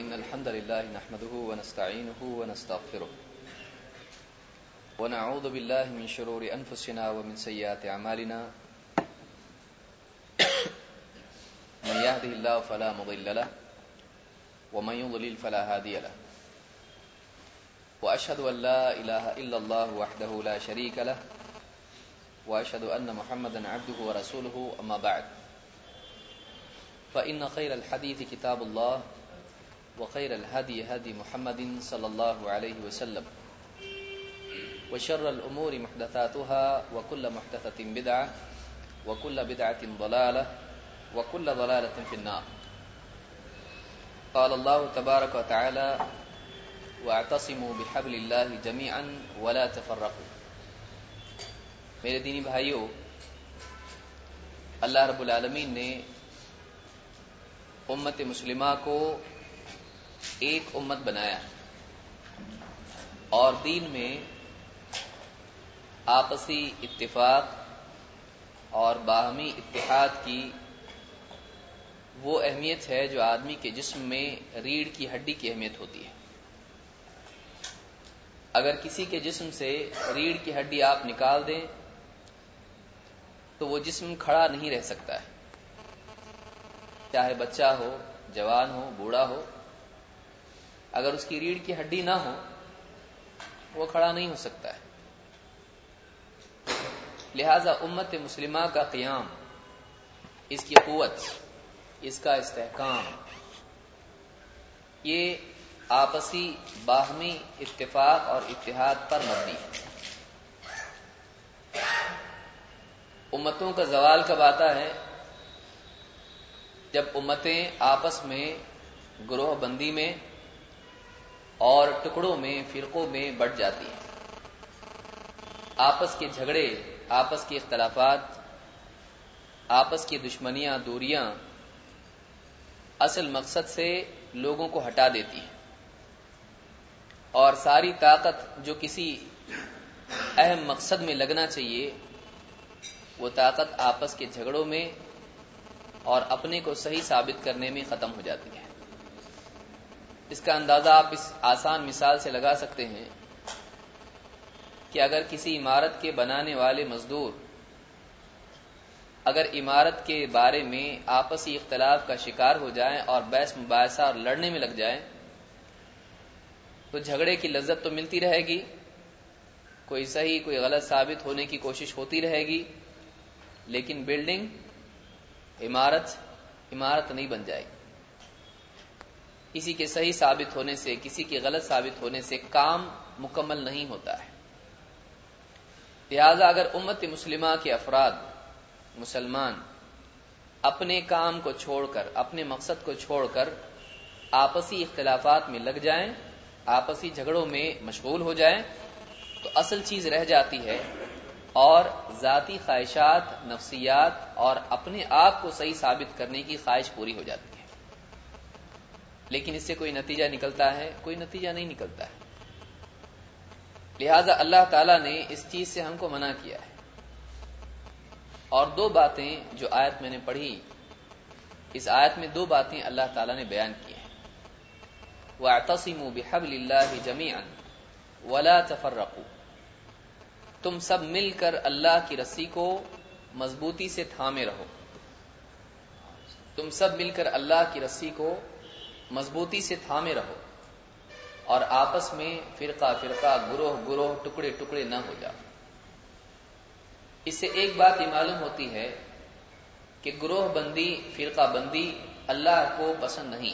إن الحمد لله نحمده ونستعينه ونستغفره ونعوذ بالله من شرور أنفسنا ومن سيئات أعمالنا من يهده الله فلا مضل له ومن يضلل فلا هادي له وأشهد أن لا إله إلا الله وحده لا شريك له وأشهد أن محمدا عبده ورسوله أما بعد فإن خير الحديث كتاب الله وخير الهدي هدي محمد صلى الله عليه وسلم وشر الأمور محدثاتها وكل محدثة بدعة وكل بدعة ضلالة وكل ضلالة في النار. قال الله تبارك وتعالى واعتصموا بحبل الله جميعا ولا تفرقوا. میرے دینی بھائیوں، اللہ رب العالمین نے امت مسلمہ کو ایک امت بنایا اور دین میں آپسی اتفاق اور باہمی اتحاد کی وہ اہمیت ہے جو آدمی کے جسم میں ریڑھ کی ہڈی کی اہمیت ہوتی ہے. اگر کسی کے جسم سے ریڑھ کی ہڈی آپ نکال دیں تو وہ جسم کھڑا نہیں رہ سکتا ہے، چاہے بچہ ہو، جوان ہو، بوڑھا ہو. اگر اس کی ریڑھ کی ہڈی نہ ہو وہ کھڑا نہیں ہو سکتا ہے. لہذا امت مسلمہ کا قیام، اس کی قوت، اس کا استحکام، یہ آپسی باہمی اتفاق اور اتحاد پر مبنی ہے. امتوں کا زوال کب آتا ہے؟ جب امتیں آپس میں گروہ بندی میں اور ٹکڑوں میں، فرقوں میں بٹ جاتی ہیں. آپس کے جھگڑے، آپس کے اختلافات، آپس کی دشمنیاں، دوریاں اصل مقصد سے لوگوں کو ہٹا دیتی ہیں اور ساری طاقت جو کسی اہم مقصد میں لگنا چاہیے وہ طاقت آپس کے جھگڑوں میں اور اپنے کو صحیح ثابت کرنے میں ختم ہو جاتی ہے. اس کا اندازہ آپ اس آسان مثال سے لگا سکتے ہیں کہ اگر کسی عمارت کے بنانے والے مزدور اگر عمارت کے بارے میں آپسی اختلاف کا شکار ہو جائیں اور بحث مباحثہ اور لڑنے میں لگ جائیں تو جھگڑے کی لذت تو ملتی رہے گی، کوئی صحیح کوئی غلط ثابت ہونے کی کوشش ہوتی رہے گی، لیکن بلڈنگ، عمارت نہیں بن جائے گی. کسی کے صحیح ثابت ہونے سے، کسی کے غلط ثابت ہونے سے کام مکمل نہیں ہوتا ہے. لہذا اگر امت مسلمہ کے افراد، مسلمان اپنے کام کو چھوڑ کر، اپنے مقصد کو چھوڑ کر آپسی اختلافات میں لگ جائیں، آپسی جھگڑوں میں مشغول ہو جائیں تو اصل چیز رہ جاتی ہے اور ذاتی خواہشات، نفسیات اور اپنے آپ کو صحیح ثابت کرنے کی خواہش پوری ہو جاتی ہے. لیکن اس سے کوئی نتیجہ نکلتا ہے؟ کوئی نتیجہ نہیں نکلتا ہے. لہذا اللہ تعالیٰ نے اس چیز سے ہم کو منع کیا ہے. اور دو باتیں جو آیت میں نے پڑھی، اس آیت میں دو باتیں اللہ تعالیٰ نے بیان کی ہیں. وَاعْتَصِمُوا بِحَبْلِ اللَّهِ جَمِيعًا وَلَا تَفَرَّقُوا. تم سب مل کر اللہ کی رسی کو مضبوطی سے تھامے رہو. تم سب مل کر اللہ کی رسی کو مضبوطی سے تھامے رہو اور آپس میں فرقہ فرقہ، گروہ گروہ، ٹکڑے ٹکڑے نہ ہو جاؤ. اس سے ایک بات یہ معلوم ہوتی ہے کہ گروہ بندی، فرقہ بندی اللہ کو پسند نہیں.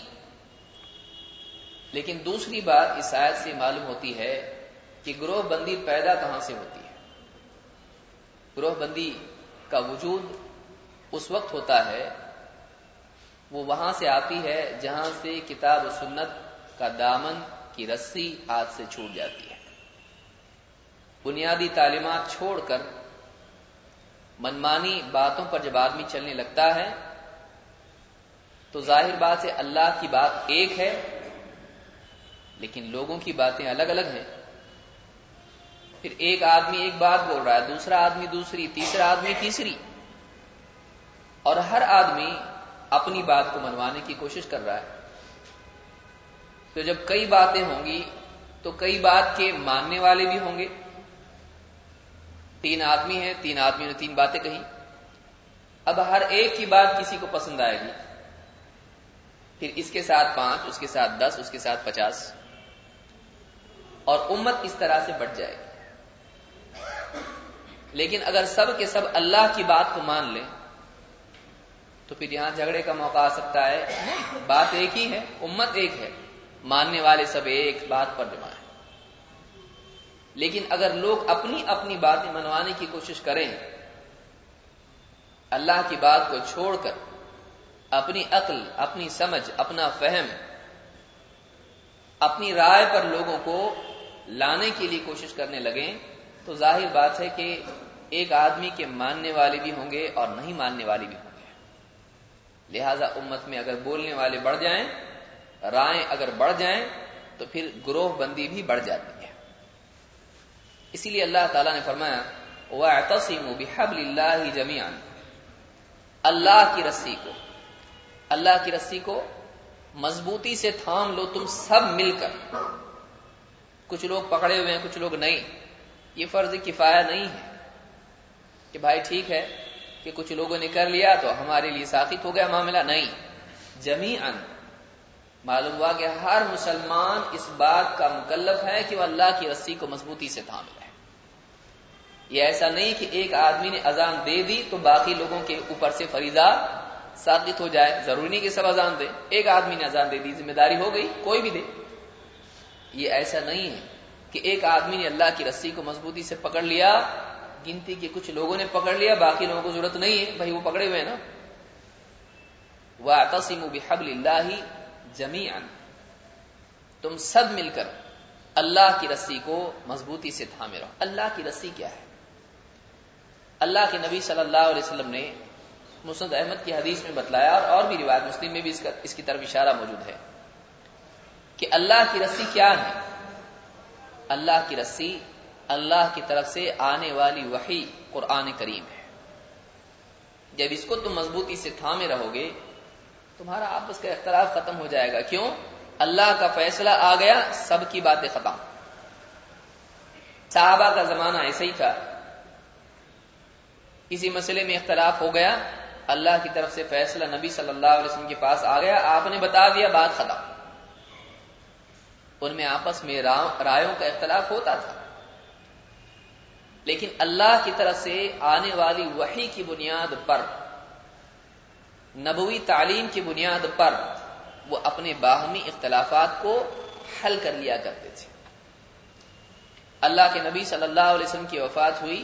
لیکن دوسری بات اس آیت سے معلوم ہوتی ہے کہ گروہ بندی پیدا کہاں سے ہوتی ہے. گروہ بندی کا وجود اس وقت ہوتا ہے، وہ وہاں سے آتی ہے جہاں سے کتاب و سنت کا دامن کی رسی ہاتھ سے چھوٹ جاتی ہے. بنیادی تعلیمات چھوڑ کر منمانی باتوں پر جب آدمی چلنے لگتا ہے تو ظاہر بات ہے اللہ کی بات ایک ہے لیکن لوگوں کی باتیں الگ الگ ہیں. پھر ایک آدمی ایک بات بول رہا ہے، دوسرا آدمی دوسری، تیسرا آدمی تیسری، اور ہر آدمی اپنی بات کو منوانے کی کوشش کر رہا ہے. تو جب کئی باتیں ہوں گی تو کئی بات کے ماننے والے بھی ہوں گے. 3 آدمی ہیں، 3 آدمیوں نے 3 باتیں کہی. اب ہر ایک کی بات کسی کو پسند آئے گی، پھر اس کے ساتھ 5، اس کے ساتھ 10، اس کے ساتھ 50، اور امت اس طرح سے بڑھ جائے گی. لیکن اگر سب کے سب اللہ کی بات کو مان لیں تو پھر یہاں جھگڑے کا موقع آ سکتا ہے. نہیں، بات ایک ہی ہے، امت ایک ہے، ماننے والے سب ایک بات پر جمع ہے. لیکن اگر لوگ اپنی اپنی باتیں منوانے کی کوشش کریں، اللہ کی بات کو چھوڑ کر اپنی عقل، اپنی سمجھ، اپنا فہم، اپنی رائے پر لوگوں کو لانے کے لیے کوشش کرنے لگیں، تو ظاہر بات ہے کہ ایک آدمی کے ماننے والے بھی ہوں گے اور نہیں ماننے والے بھی ہوں گے. لہذا امت میں اگر بولنے والے بڑھ جائیں، رائیں اگر بڑھ جائیں، تو پھر گروہ بندی بھی بڑھ جاتی ہے. اسی لیے اللہ تعالیٰ نے فرمایا وَاعْتَصِمُوا بِحَبْلِ اللَّهِ جَمِيعًا، اللہ کی رسی کو، اللہ کی رسی کو مضبوطی سے تھام لو تم سب مل کر. کچھ لوگ پکڑے ہوئے ہیں، کچھ لوگ نہیں. یہ فرض کفایہ نہیں ہے کہ بھائی ٹھیک ہے کہ کچھ لوگوں نے کر لیا تو ہمارے لیے ساقط ہو گیا معاملہ. نہیں، جمیعاً معلوم ہوا کہ ہر مسلمان اس بات کا مکلف ہے کہ وہ اللہ کی رسی کو مضبوطی سے تھام لے. یہ ایسا نہیں کہ ایک آدمی نے اذان دے دی تو باقی لوگوں کے اوپر سے فریضہ ساقط ہو جائے. ضروری نہیں کہ سب اذان دے. ایک آدمی نے اذان دے دی، ذمہ داری ہو گئی، کوئی بھی دے. یہ ایسا نہیں ہے کہ ایک آدمی نے اللہ کی رسی کو مضبوطی سے پکڑ لیا، گنتی کے کچھ لوگوں نے پکڑ لیا، باقی لوگوں کو ضرورت نہیں ہے. بھائی وہ پکڑے ہوئے ہیں نا. وَاعْتَصِمُوا بِحَبْلِ اللَّهِ جَمِيعًا، تم سب مل کر اللہ کی رسی کو مضبوطی سے تھامے رہو. اللہ کی رسی کیا ہے؟ اللہ کے نبی صلی اللہ علیہ وسلم نے مسند احمد کی حدیث میں بتلایا، اور بھی روایت مسلم میں بھی اس کی طرف اشارہ موجود ہے کہ اللہ کی رسی کیا ہے. اللہ کی رسی اللہ کی طرف سے آنے والی وحی قرآن کریم ہے. جب اس کو تم مضبوطی سے تھامے رہو گے، تمہارا آپس کا اختلاف ختم ہو جائے گا. کیوں؟ اللہ کا فیصلہ آ گیا، سب کی باتیں ختم. صحابہ کا زمانہ ایسا ہی تھا. کسی مسئلے میں اختلاف ہو گیا، اللہ کی طرف سے فیصلہ نبی صلی اللہ علیہ وسلم کے پاس آ گیا، آپ نے بتا دیا، بات ختم. ان میں آپس میں رائوں کا اختلاف ہوتا تھا، لیکن اللہ کی طرف سے آنے والی وحی کی بنیاد پر، نبوی تعلیم کی بنیاد پر وہ اپنے باہمی اختلافات کو حل کر لیا کرتے تھے. اللہ کے نبی صلی اللہ علیہ وسلم کی وفات ہوئی.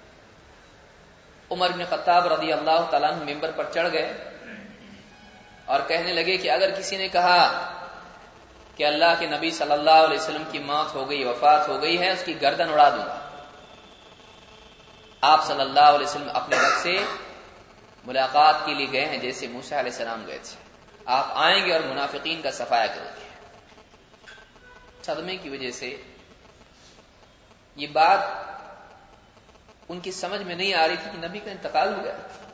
عمر بن خطاب رضی اللہ تعالیٰ عنہ ممبر پر چڑھ گئے اور کہنے لگے کہ اگر کسی نے کہا کہ اللہ کے نبی صلی اللہ علیہ وسلم کی موت ہو گئی، وفات ہو گئی ہے، اس کی گردن اڑا دوں گا. آپ صلی اللہ علیہ وسلم اپنے رب سے ملاقات کے لیے گئے ہیں جیسے موسیٰ علیہ السلام گئے تھے. آپ آئیں گے اور منافقین کا صفایا کریں گے. صدمے کی وجہ سے یہ بات ان کی سمجھ میں نہیں آ رہی تھی کہ نبی کا انتقال ہو گیا.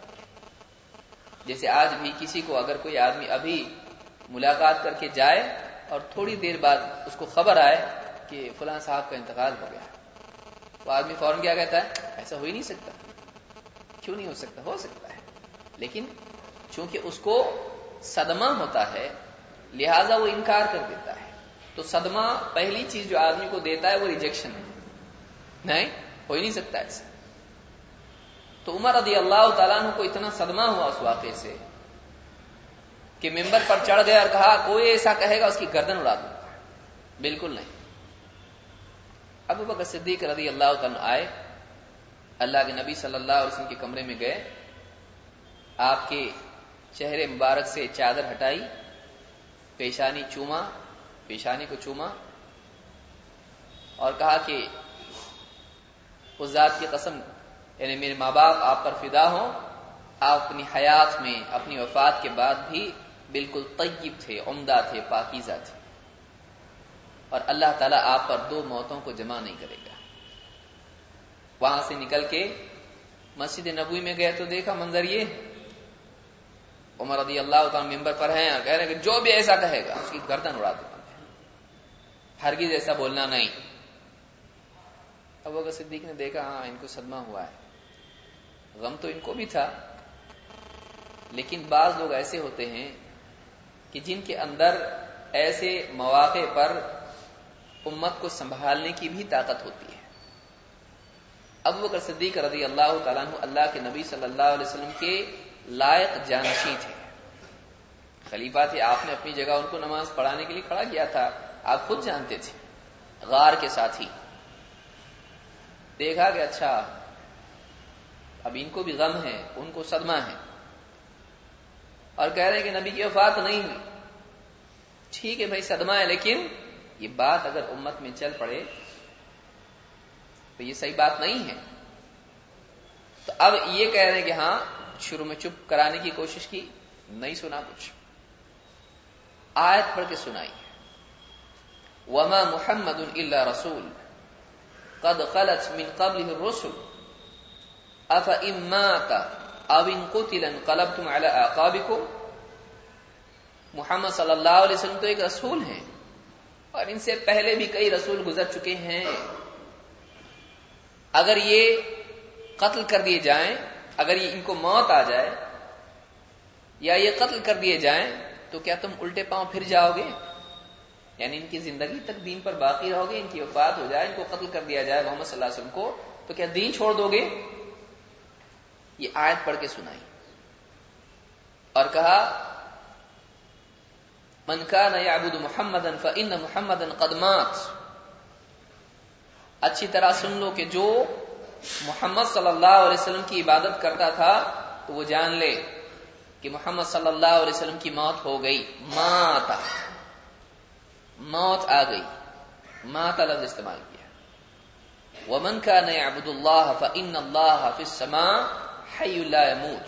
جیسے آج بھی کسی کو اگر کوئی آدمی ابھی ملاقات کر کے جائے اور تھوڑی دیر بعد اس کو خبر آئے کہ فلاں صاحب کا انتقال ہو گیا، تو آدمی فوراً کیا کہتا ہے؟ ایسا ہو ہی نہیں سکتا. کیوں نہیں ہو سکتا؟ ہو سکتا ہے، لیکن چونکہ اس کو صدمہ ہوتا ہے لہذا وہ انکار کر دیتا ہے. تو صدمہ پہلی چیز جو آدمی کو دیتا ہے وہ ریجیکشن ہے. نہیں، ہو ہی نہیں سکتا ایسا. تو عمر رضی اللہ تعالیٰ عنہ کو اتنا صدمہ ہوا اس واقعے سے کہ ممبر پر چڑھ گئے اور کہا کوئی ایسا کہے گا اس کی گردن اڑا دوں گا. بالکل نہیں. ابو بکر صدیق رضی اللہ تعالیٰ عنہ آئے، اللہ کے نبی صلی اللہ علیہ وسلم کے کمرے میں گئے، آپ کے چہرے مبارک سے چادر ہٹائی، پیشانی کو چوما اور کہا کہ اس ذات کی قسم، یعنی میرے ماں باپ آپ پر فدا ہوں، آپ اپنی حیات میں، اپنی وفات کے بعد بھی بالکل طیب تھے، عمدہ تھے، پاکیزہ تھے، اور اللہ تعالیٰ آپ پر 2 موتوں کو جمع نہیں کرے گا. وہاں سے نکل کے مسجد نبوی میں گئے تو دیکھا منظر یہ، عمر رضی اللہ تعالیٰ ممبر پر ہیں اور کہہ رہے ہیں کہ جو بھی ایسا کہے گا اس کی گردن اڑا دوں گا. ہرگز ایسا بولنا نہیں. ابو بکر صدیق نے دیکھا ہاں ان کو صدمہ ہوا ہے، غم تو ان کو بھی تھا، لیکن بعض لوگ ایسے ہوتے ہیں کہ جن کے اندر ایسے مواقع پر امت کو سنبھالنے کی بھی طاقت ہوتی ہے. ابو بکر صدیق رضی اللہ تعالیٰ عنہ اللہ کے نبی صلی اللہ علیہ وسلم کے لائق جانشین تھے، خلیفہ تھے. آپ نے اپنی جگہ ان کو نماز پڑھانے کے لیے کھڑا کیا تھا، آپ خود جانتے تھے. غار کے ساتھی دیکھا کہ اچھا اب ان کو بھی غم ہے، ان کو صدمہ ہے، اور کہہ رہے ہیں کہ نبی کی وفات نہیں ہوئی. ٹھیک ہے بھائی صدمہ ہے، لیکن یہ بات اگر امت میں چل پڑے تو یہ صحیح بات نہیں ہے. تو اب یہ کہہ رہے ہیں کہ ہاں شروع میں چپ کرانے کی کوشش کی، نہیں سنا کچھ. آیت پڑھ کے سنائی، وما محمد الا رسول قد خلت من قبله الرسل افإن مات او ان قتل انقلبتم على اعقابكم. محمد صلی اللہ علیہ وسلم تو ایک رسول ہیں، اور ان سے پہلے بھی کئی رسول گزر چکے ہیں. اگر یہ قتل کر دیے جائیں، اگر یہ ان کو موت آ جائے یا یہ قتل کر دیے جائیں تو کیا تم الٹے پاؤں پھر جاؤ گے؟ یعنی ان کی زندگی تک دین پر باقی رہو گے، ان کی وفات ہو جائے، ان کو قتل کر دیا جائے محمد صلی اللہ علیہ وسلم کو، تو کیا دین چھوڑ دو گے؟ یہ آیت پڑھ کے سنائی اور کہا من کان یعبد محمدا فإن محمدا قد مات. اچھی طرح سن لو کہ جو محمد صلی اللہ علیہ وسلم کی عبادت کرتا تھا تو وہ جان لے کہ محمد صلی اللہ علیہ وسلم کی موت ہو گئی. ماتا، موت آ گئی، ماتا لفظ استعمال کیا. ومن كان يعبد الله فإن الله في السماء حي لا يموت.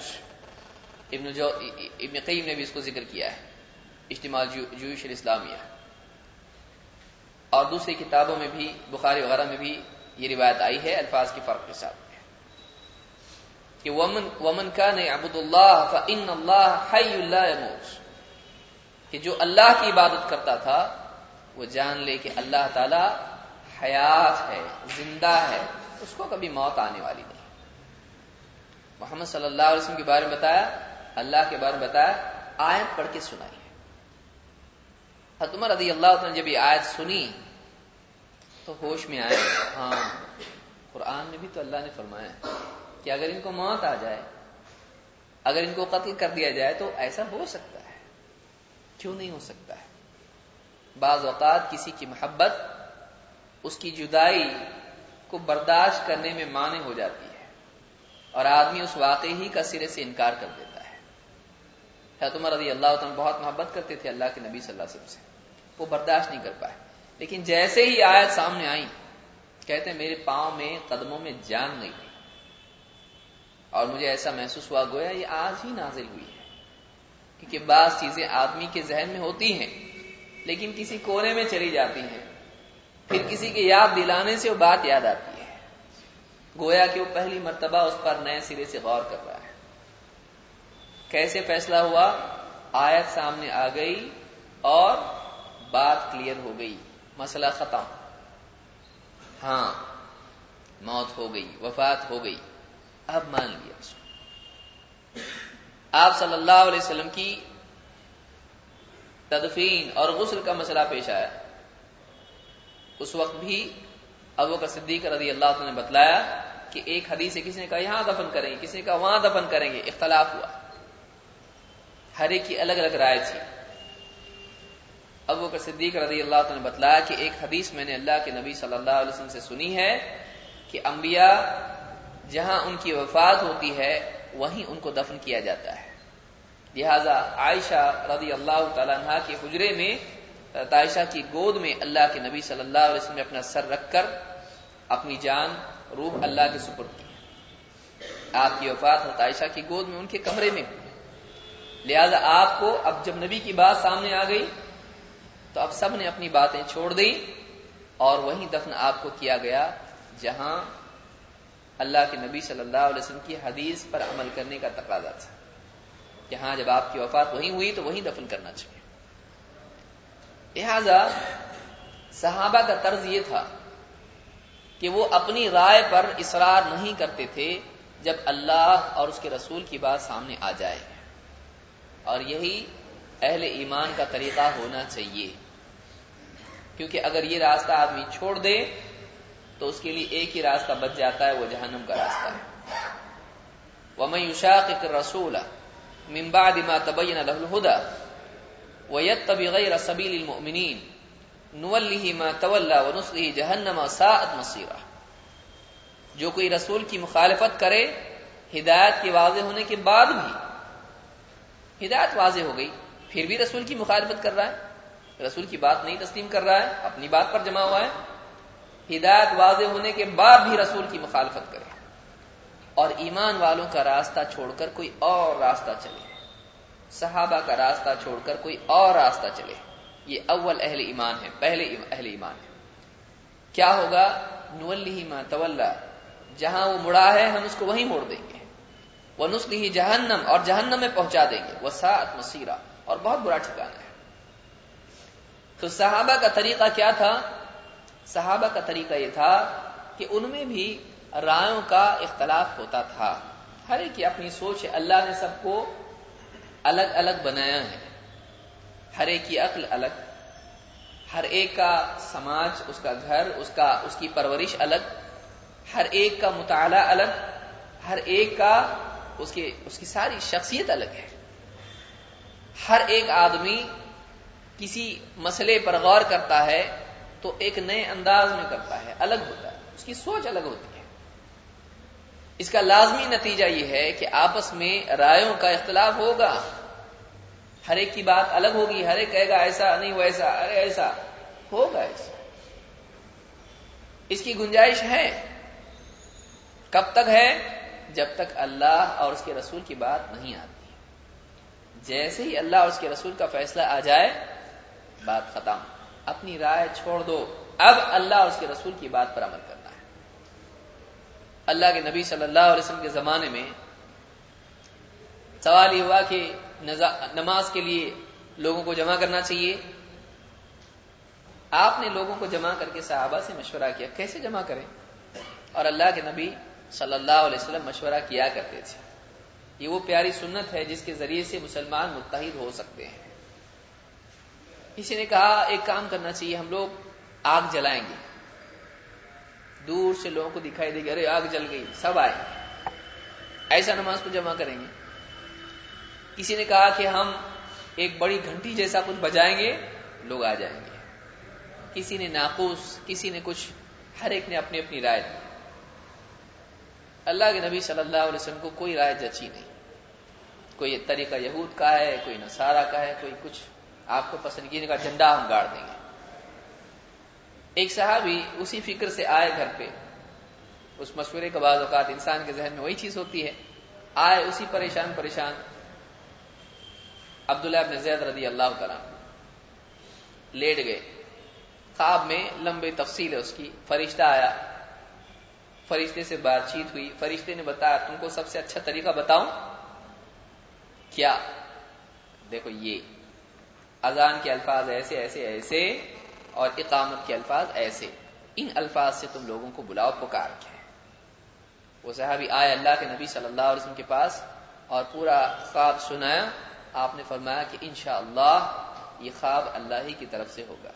ابن قیم نے بھی اس کو ذکر کیا ہے، اجتماع جیوش الاسلامیہ، اور دوسری کتابوں میں بھی بخاری وغیرہ میں بھی یہ روایت آئی ہے الفاظ کے فرق کے ساتھ کہ ومن كان يعبد الله فإن الله حي لا يموت، کہ جو اللہ کی عبادت کرتا تھا وہ جان لے کہ اللہ تعالی حیات ہے، زندہ ہے، اس کو کبھی موت آنے والی نہیں. محمد صلی اللہ علیہ وسلم کے بارے میں بتایا، اللہ کے بارے میں بتایا، آیت پڑھ کے سنائی. حضرت عمر رضی اللہ عنہ نے جب یہ آیت سنی تو ہوش میں آئے، ہاں قرآن میں بھی تو اللہ نے فرمایا کہ اگر ان کو موت آ جائے، اگر ان کو قتل کر دیا جائے تو ایسا ہو سکتا ہے، کیوں نہیں ہو سکتا ہے؟ بعض اوقات کسی کی محبت اس کی جدائی کو برداشت کرنے میں مانع ہو جاتی ہے اور آدمی اس واقعے ہی کا سرے سے انکار کر دیتا ہے. حضرت عمر رضی اللہ عنہ بہت محبت کرتے تھے اللہ کے نبی صلی اللہ علیہ وسلم سے، وہ برداشت نہیں کر پائے. لیکن جیسے ہی آیت سامنے آئی کہتے ہیں میرے پاؤں میں قدموں میں جان نہیں تھی، اور مجھے ایسا محسوس ہوا گویا یہ آج ہی نازل ہوئی ہے. کیونکہ بعض چیزیں آدمی کے ذہن میں ہوتی ہیں لیکن کسی کونے میں چلی جاتی ہیں، پھر کسی کے یاد دلانے سے وہ بات یاد آتی ہے، گویا کہ وہ پہلی مرتبہ اس پر نئے سرے سے غور کر رہا ہے. کیسے فیصلہ ہوا؟ آیت سامنے آ گئی اور بات کلیئر ہو گئی، مسئلہ ختم. ہاں موت ہو گئی، وفات ہو گئی، اب مان لیا. آپ صلی اللہ علیہ وسلم کی تدفین اور غسل کا مسئلہ پیش آیا. اس وقت بھی ابوبکر صدیق رضی اللہ عنہ نے بتلایا کہ ایک حدیث ہے، کسی نے کہا یہاں دفن کریں گے، کسی نے کہا وہاں دفن کریں گے، اختلاف ہوا، ہر ایک کی الگ الگ رائے تھی. ابوبکر صدیق رضی اللہ عنہ نے بتلایا کہ ایک حدیث میں نے اللہ کے نبی صلی اللہ علیہ وسلم سے سنی ہے کہ انبیاء جہاں ان کی وفات ہوتی ہے وہیں ان کو دفن کیا جاتا ہے. لہذا عائشہ رضی اللہ تعالی عنہ کے حجرے میں، عائشہ کی گود میں اللہ کے نبی صلی اللہ علیہ وسلم نے اپنا سر رکھ کر اپنی جان روح اللہ کے سپرد کی. آپ کی وفات حضرت عائشہ کی گود میں ان کے کمرے میں ہوئی. لہذا آپ کو اب جب نبی کی بات سامنے آ گئی تو اب سب نے اپنی باتیں چھوڑ دی اور وہیں دفن آپ کو کیا گیا جہاں اللہ کے نبی صلی اللہ علیہ وسلم کی حدیث پر عمل کرنے کا تقاضا تھا. یہاں جب آپ کی وفات وہیں ہوئی تو وہیں دفن کرنا چاہیے. لہذا صحابہ کا طرز یہ تھا کہ وہ اپنی رائے پر اصرار نہیں کرتے تھے جب اللہ اور اس کے رسول کی بات سامنے آ جائے، اور یہی اہل ایمان کا طریقہ ہونا چاہیے، کیونکہ اگر یہ راستہ آدمی چھوڑ دے تو اس کے لیے ایک ہی راستہ بچ جاتا ہے، وہ جہنم کا راستہ ہے۔ وَمَن يُشَاقِقِ الرَّسُولَ مِن بَعْدِ مَا تَبَيَّنَ لَهُ الْهُدَى وَيَتَّبِعْ غَيْرَ سَبِيلِ الْمُؤْمِنِينَ نُوَلِّهِ مَا تَوَلَّى وَنُصْلِهِ جَهَنَّمَ وَسَاءَتْ مَصِيرًا، جو کوئی رسول کی مخالفت کرے ہدایت کے واضح ہونے کے بعد بھی، ہدایت واضح ہو گئی پھر بھی رسول کی مخالفت کر رہا ہے، رسول کی بات نہیں تسلیم کر رہا ہے، اپنی بات پر جمع ہوا ہے، ہدایت واضح ہونے کے بعد بھی رسول کی مخالفت کرے اور ایمان والوں کا راستہ چھوڑ کر کوئی اور راستہ چلے، صحابہ کا راستہ چھوڑ کر کوئی اور راستہ چلے، یہ اول اہل ایمان ہے، پہلے اہل ایمان ہے۔ کیا ہوگا؟ نولہ ما تولا، جہاں وہ مڑا ہے ہم اس کو وہیں موڑ دیں گے، ونصلہ جہنم، اور جہنم میں پہنچا دیں گے، وساءت مصیرا، اور بہت برا ٹھکانہ ہے۔ تو صحابہ کا طریقہ کیا تھا؟ صحابہ کا طریقہ یہ تھا کہ ان میں بھی رائوں کا اختلاف ہوتا تھا، ہر ایک کی اپنی سوچ ہے، اللہ نے سب کو الگ الگ بنایا ہے، ہر ایک کی عقل الگ، ہر ایک کا سماج، اس کا گھر، اس کی پرورش الگ، ہر ایک کا مطالعہ الگ، ہر ایک کا اس کی ساری شخصیت الگ ہے۔ ہر ایک آدمی کسی مسئلے پر غور کرتا ہے تو ایک نئے انداز میں کرتا ہے، الگ ہوتا ہے، اس کی سوچ الگ ہوتی ہے۔ اس کا لازمی نتیجہ یہ ہے کہ آپس میں رائوں کا اختلاف ہوگا، ہر ایک کی بات الگ ہوگی، ہر ایک کہے گا ایسا نہیں ویسا، ارے ایسا ہوگا، ایسا اس کی گنجائش ہے۔ کب تک ہے؟ جب تک اللہ اور اس کے رسول کی بات نہیں آتی۔ جیسے ہی اللہ اور اس کے رسول کا فیصلہ آ جائے، بات ختم، اپنی رائے چھوڑ دو، اب اللہ اور اس کے رسول کی بات پر عمل کرنا ہے۔ اللہ کے نبی صلی اللہ علیہ وسلم کے زمانے میں سوال یہ ہوا کہ نماز کے لیے لوگوں کو جمع کرنا چاہیے۔ آپ نے لوگوں کو جمع کر کے صحابہ سے مشورہ کیا کیسے جمع کریں، اور اللہ کے نبی صلی اللہ علیہ وسلم مشورہ کیا کرتے تھے۔ یہ وہ پیاری سنت ہے جس کے ذریعے سے مسلمان متحد ہو سکتے ہیں۔ کسی نے کہا ایک کام کرنا چاہیے، ہم لوگ آگ جلائیں گے، دور سے لوگوں کو دکھائی دے گی، ارے آگ جل گئی، سب آئے، ایسا نماز کو جمع کریں گے۔ کسی نے کہا کہ ہم ایک بڑی گھنٹی جیسا کچھ بجائیں گے، لوگ آ جائیں گے۔ کسی نے ناقوس، کسی نے کچھ، ہر ایک نے اپنی اپنی رائے دی۔ اللہ کے نبی صلی اللہ علیہ وسلم کو کوئی رائے جچی نہیں، کوئی طریقہ یہود کا ہے، کوئی نصارہ کا ہے، کوئی کچھ، آپ کو پسند کیجیے کا جھنڈا ہم گاڑ دیں گے۔ ایک صحابی اسی فکر سے آئے گھر پہ، اس مشورے کا بعض اوقات انسان کے ذہن میں وہی چیز ہوتی ہے، آئے اسی پریشان عبداللہ ابن زید رضی اللہ تعالیٰ لیٹ گئے، خواب میں لمبی تفصیل ہے اس کی، فرشتہ آیا، فرشتے سے بات چیت ہوئی، فرشتے نے بتایا تم کو سب سے اچھا طریقہ بتاؤں کیا؟ دیکھو یہ اذان کے الفاظ ایسے ایسے ایسے اور اقامت کے الفاظ ایسے، ان الفاظ سے تم لوگوں کو بلاؤ، پکار کے۔ وہ صحابی آئے اللہ کے نبی صلی اللہ علیہ وسلم کے پاس اور پورا خواب سنایا۔ آپ نے فرمایا کہ انشاءاللہ یہ خواب اللہ ہی کی طرف سے ہوگا،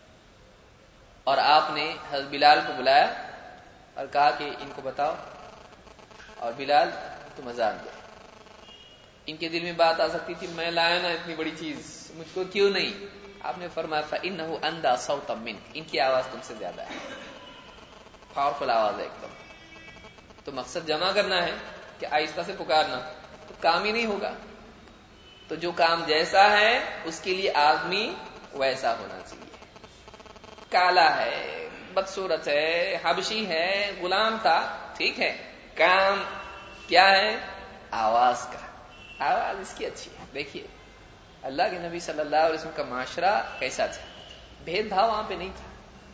اور آپ نے حضرت بلال کو بلایا اور کہا کہ ان کو بتاؤ، اور بلال تم اذان دو۔ ان کے دل میں بات آ سکتی تھی میں لایا نا اتنی بڑی چیز، مجھ کو کیوں نہیں؟ آپ نے فرمایا فَإِنَّهُ أَنْدَى صَوْتًا مِنْكَ، ان کی آواز تم سے زیادہ ہے، پاورفل آواز ہے ایک دم۔ تو مقصد جمع کرنا ہے کہ آہستہ سے پکارنا، تو کام ہی نہیں ہوگا۔ تو جو کام جیسا ہے اس کے لیے آدمی ویسا ہونا چاہیے۔ کالا ہے، بدصورت ہے، حبشی ہے، غلام تھا، ٹھیک ہے، کام کیا ہے؟ آواز کا، آواز اس کی اچھی ہے۔ دیکھیے اللہ کے نبی صلی اللہ علیہ وسلم کا معاشرہ کیسا تھا، بھید بھاؤ وہاں پہ نہیں تھا۔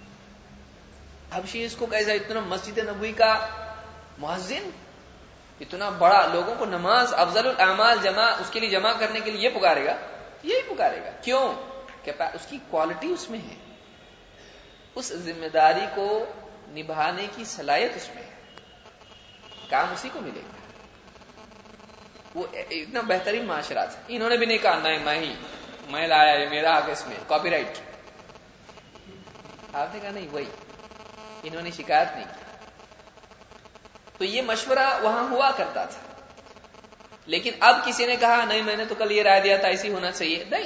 حبشی اس کو کیسا، اتنا مسجد نبوی کا مؤذن، اتنا بڑا، لوگوں کو نماز افضل الاعمال اس کے لیے جمع کرنے کے لیے یہ پکارے گا، یہی پکارے گا، کیوں؟ کہ اس کی کوالٹی اس میں ہے، اس ذمہ داری کو نبھانے کی صلاحیت اس میں ہے، کام اسی کو ملے گا. وہ اتنا بہترین معاشرہ تھا. انہوں نے بھی نہیں کہا نہیں میں لایا یہ میرا حق اس میں کاپی رائٹ. آپ نے کہا نہیں وہی. انہوں نے شکایت نہیں کی. تو یہ مشورہ وہاں ہوا کرتا تھا. لیکن اب کسی نے کہا نہیں میں نے تو کل یہ رائے دیا تھا ایسی ہونا چاہیے، نہیں.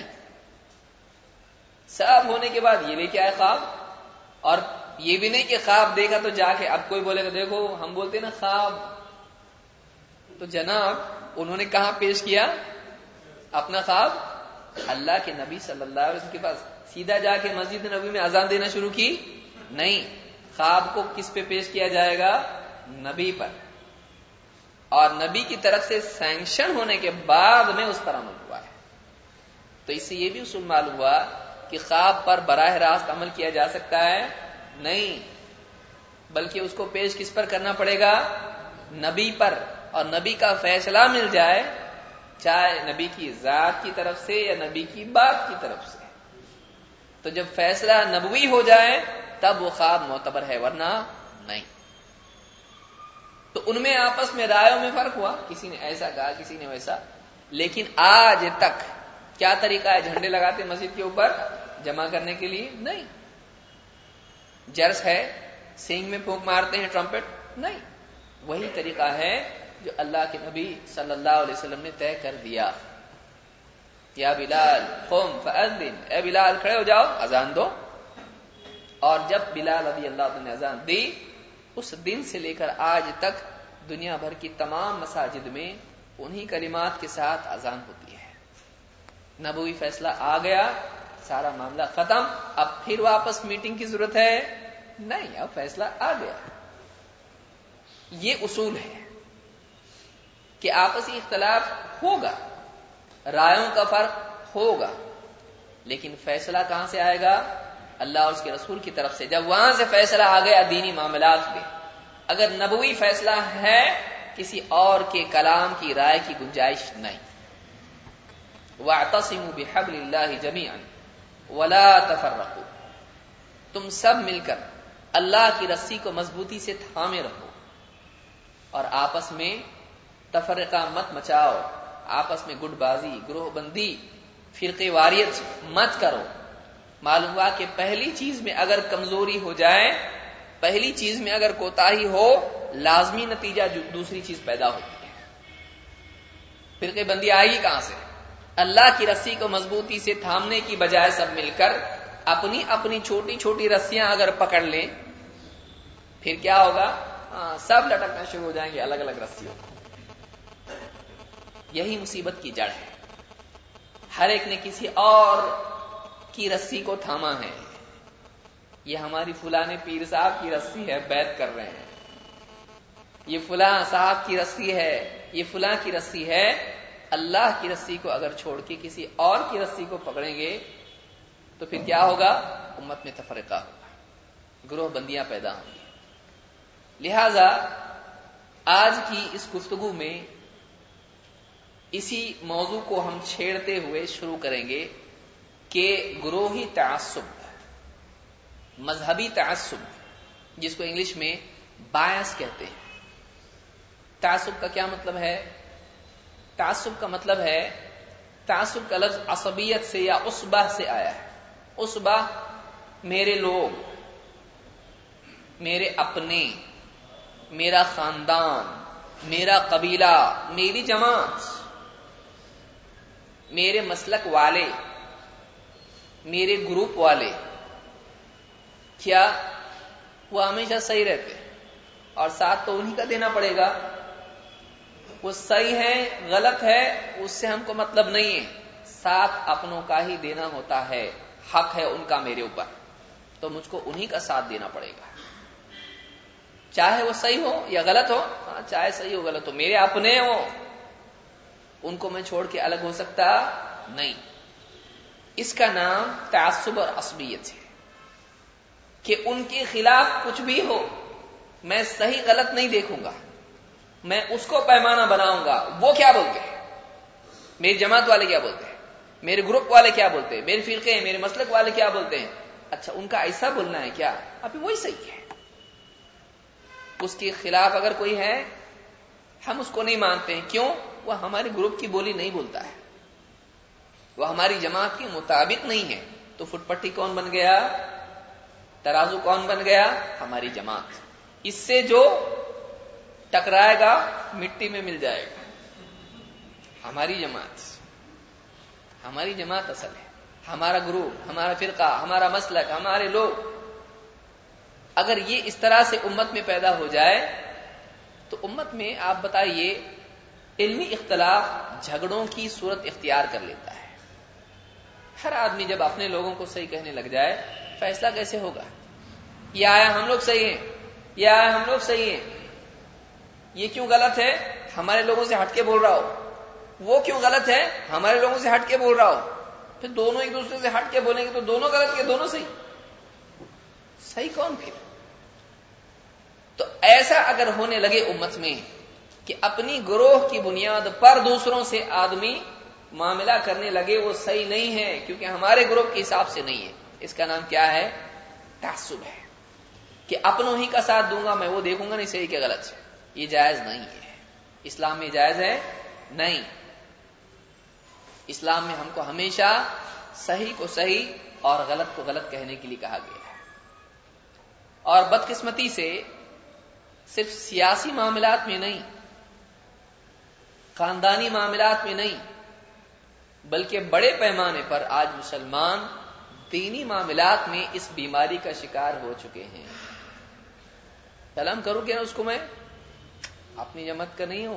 سب ہونے کے بعد یہ لے کے آئے خواب، اور یہ بھی نہیں کہ خواب دیکھا تو جا کے اب کوئی بولے گا دیکھو ہم بولتے نا خواب، تو جناب انہوں نے کہاں پیش کیا اپنا خواب؟ اللہ کے نبی صلی اللہ علیہ وسلم کے پاس. سیدھا جا کے مسجد نبوی میں اذان دینا شروع کی؟ نہیں. خواب کو کس پہ پیش کیا جائے گا؟ نبی پر. اور نبی کی طرف سے سینکشن ہونے کے بعد میں اس پر عمل ہوا ہے. تو اس سے یہ بھی اصول معلوم ہوا کہ خواب پر براہ راست عمل کیا جا سکتا ہے؟ نہیں، بلکہ اس کو پیش کس پر کرنا پڑے گا؟ نبی پر. اور نبی کا فیصلہ مل جائے، چاہے نبی کی ذات کی طرف سے یا نبی کی بات کی طرف سے، تو جب فیصلہ نبوی ہو جائے تب وہ خواب معتبر ہے، ورنہ نہیں. تو ان میں آپس میں رائےوں میں فرق ہوا، کسی نے ایسا کہا کسی نے ویسا. لیکن آج تک کیا طریقہ ہے؟ جھنڈے لگاتے مسجد کے اوپر جمع کرنے کے لیے؟ نہیں. جرس ہے، سینگ میں پھونک مارتے ہیں ٹرمپٹ؟ نہیں. وہی طریقہ ہے جو اللہ کے نبی صلی اللہ علیہ وسلم نے طے کر دیا. یا بلال قم فاذن، اے بلال کھڑے ہو جاؤ اذان دو. اور جب بلال رضی اللہ عنہ نے اذان دی، اس دن سے لے کر آج تک دنیا بھر کی تمام مساجد میں انہی کلمات کے ساتھ اذان ہوتی ہے. نبوی فیصلہ آ گیا، سارا معاملہ ختم. اب پھر واپس میٹنگ کی ضرورت ہے؟ نہیں، اب فیصلہ آ گیا. یہ اصول ہے کہ آپسی اختلاف ہوگا، رائےوں کا فرق ہوگا، لیکن فیصلہ کہاں سے آئے گا؟ اللہ اور اس کے رسول کی طرف سے. جب وہاں سے فیصلہ آ گیا دینی معاملات میں، اگر نبوی فیصلہ ہے کسی اور کے کلام کی رائے کی گنجائش نہیں. وَاعْتَصِمُوا بِحَبْلِ اللَّهِ جَمِيعًا وَلَا تَفَرَّقُوا، تم سب مل کر اللہ کی رسی کو مضبوطی سے تھامے رہو اور آپس میں تفرقہ مت مچاؤ، آپس میں گٹ بازی، گروہ بندی، فرقے واریت مت کرو. معلوم ہوا کہ پہلی چیز میں اگر کمزوری ہو جائے، پہلی چیز میں اگر کوتاہی ہو، لازمی نتیجہ دوسری چیز پیدا ہوتی ہے. فرقے بندی آئے گی کہاں سے؟ اللہ کی رسی کو مضبوطی سے تھامنے کی بجائے سب مل کر اپنی اپنی چھوٹی چھوٹی رسیاں اگر پکڑ لیں، پھر کیا ہوگا؟ سب لٹکنا شروع ہو جائیں گے الگ الگ رسیوں. یہی مصیبت کی جڑ ہے. ہر ایک نے کسی اور کی رسی کو تھاما ہے. یہ ہماری فلاں پیر صاحب کی رسی ہے، بیعت کر رہے ہیں. یہ فلاں صاحب کی رسی ہے، یہ فلاں کی رسی ہے. اللہ کی رسی کو اگر چھوڑ کے کسی اور کی رسی کو پکڑیں گے تو پھر کیا ہوگا؟ امت میں تفرقہ ہوگا، گروہ بندیاں پیدا ہوں گی. لہذا آج کی اس گفتگو میں اسی موضوع کو ہم چھیڑتے ہوئے شروع کریں گے کہ گروہی تعصب، مذہبی تعصب، جس کو انگلش میں بایس کہتے ہیں. تعصب کا کیا مطلب ہے؟ تعصب کا مطلب ہے، تعصب کا لفظ عصبیت سے یا عصبہ سے آیا ہے. عصبہ میرے لوگ، میرے اپنے، میرا خاندان، میرا قبیلہ، میری جماعت، میرے مسلک والے، میرے گروپ والے. کیا وہ ہمیشہ صحیح رہتے اور ساتھ تو انہی کا دینا پڑے گا. وہ صحیح ہے غلط ہے اس سے ہم کو مطلب نہیں ہے، ساتھ اپنوں کا ہی دینا ہوتا ہے. حق ہے ان کا میرے اوپر، تو مجھ کو انہی کا ساتھ دینا پڑے گا، چاہے وہ صحیح ہو یا غلط ہو. چاہے صحیح ہو غلط ہو، میرے اپنے ہو، ان کو میں چھوڑ کے الگ ہو سکتا نہیں. اس کا نام تعصب اور عصبیت ہے کہ ان کے خلاف کچھ بھی ہو میں صحیح غلط نہیں دیکھوں گا، میں اس کو پیمانہ بناؤں گا. وہ کیا بولتے ہیں، میری جماعت والے کیا بولتے ہیں، میرے گروپ والے کیا بولتے ہیں، میرے فرقے ہیں، میرے مسلک والے کیا بولتے ہیں، اچھا ان کا ایسا بولنا ہے کیا؟ ابھی وہی صحیح ہے. اس کے خلاف اگر کوئی ہے ہم اس کو نہیں مانتے ہیں. کیوں؟ وہ ہمارے گروپ کی بولی نہیں بولتا ہے, وہ ہماری جماعت کے مطابق نہیں ہے. تو فٹ پٹی کون بن گیا؟ ترازو کون بن گیا؟ ہماری جماعت. اس سے جو ٹکرائے گا مٹی میں مل جائے گا. ہماری جماعت اصل ہے, ہمارا گروپ, ہمارا فرقہ, ہمارا مسلک, ہمارے لوگ. اگر یہ اس طرح سے امت میں پیدا ہو جائے تو امت میں آپ بتائیے علمی اختلاف جھگڑوں کی صورت اختیار کر لیتا ہے. ہر آدمی جب اپنے لوگوں کو صحیح کہنے لگ جائے فیصلہ کیسے ہوگا؟ یہ آیا ہم لوگ صحیح ہیں, یہ آیا ہم لوگ صحیح ہیں, یہ کیوں غلط ہے؟ ہمارے لوگوں سے ہٹ کے بول رہا ہو. وہ کیوں غلط ہے؟ ہمارے لوگوں سے ہٹ کے بول رہا ہو. پھر دونوں ایک دوسرے سے ہٹ کے بولیں گے تو دونوں غلط کے دونوں صحیح. صحیح کون پھر؟ تو ایسا اگر ہونے لگے امت میں کہ اپنی گروہ کی بنیاد پر دوسروں سے آدمی معاملہ کرنے لگے, وہ صحیح نہیں ہے کیونکہ ہمارے گروہ کے حساب سے نہیں ہے. اس کا نام کیا ہے؟ تعصب ہے. کہ اپنوں ہی کا ساتھ دوں گا میں, وہ دیکھوں گا نہیں صحیح کہ غلط ہے. یہ جائز نہیں ہے. اسلام میں جائز ہے نہیں. اسلام میں ہم کو ہمیشہ صحیح کو صحیح اور غلط کو غلط کہنے کے لیے کہا گیا ہے. اور بدقسمتی سے صرف سیاسی معاملات میں نہیں, خاندانی معاملات میں نہیں, بلکہ بڑے پیمانے پر آج مسلمان دینی معاملات میں اس بیماری کا شکار ہو چکے ہیں. سلام کروں کیا اس کو میں؟ اپنی جماعت کا نہیں ہو,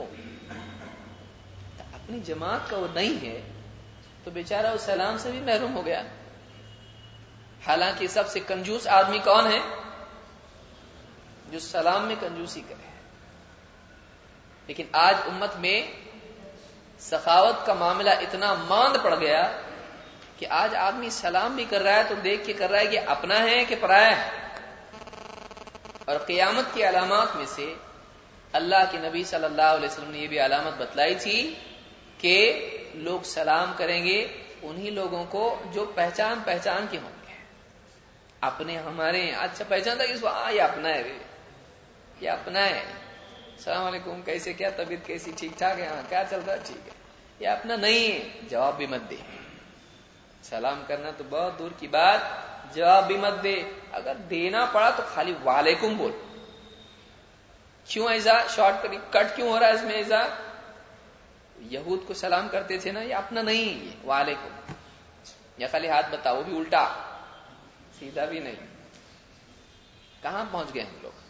اپنی جماعت کا وہ نہیں ہے تو بیچارہ اس سلام سے بھی محروم ہو گیا. حالانکہ سب سے کنجوس آدمی کون ہے؟ جو سلام میں کنجوسی کرے. لیکن آج امت میں سخاوت کا معاملہ اتنا ماند پڑ گیا کہ آج آدمی سلام بھی کر رہا ہے تو دیکھ کے کر رہا ہے کہ اپنا ہے کہ پرایا ہے. اور قیامت کی علامات میں سے اللہ کے نبی صلی اللہ علیہ وسلم نے یہ بھی علامت بتلائی تھی کہ لوگ سلام کریں گے انہی لوگوں کو جو پہچان کے ہوں گے. اپنے ہمارے اچھا پہچان تھا کہ اس کو یہ اپنا ہے, یہ اپنا ہے. السلام علیکم, کیسے, کیا طبیعت کیسی, ٹھیک ٹھاک ہے, ہاں کیا چل رہا ہے, ٹھیک ہے. یہ اپنا نہیں ہے, جواب بھی مت دے. سلام کرنا تو بہت دور کی بات, جواب بھی مت دے. اگر دینا پڑا تو خالی وعلیکم بول. کیوں ایسا شارٹ کٹ کیوں ہو رہا ہے اس میں ایسا؟ یہود کو سلام کرتے تھے نا, یہ اپنا نہیں, یہ وعلیکم. یا خالی ہاتھ بتاؤ, وہ بھی الٹا, سیدھا بھی نہیں. کہاں پہنچ گئے ہم لوگ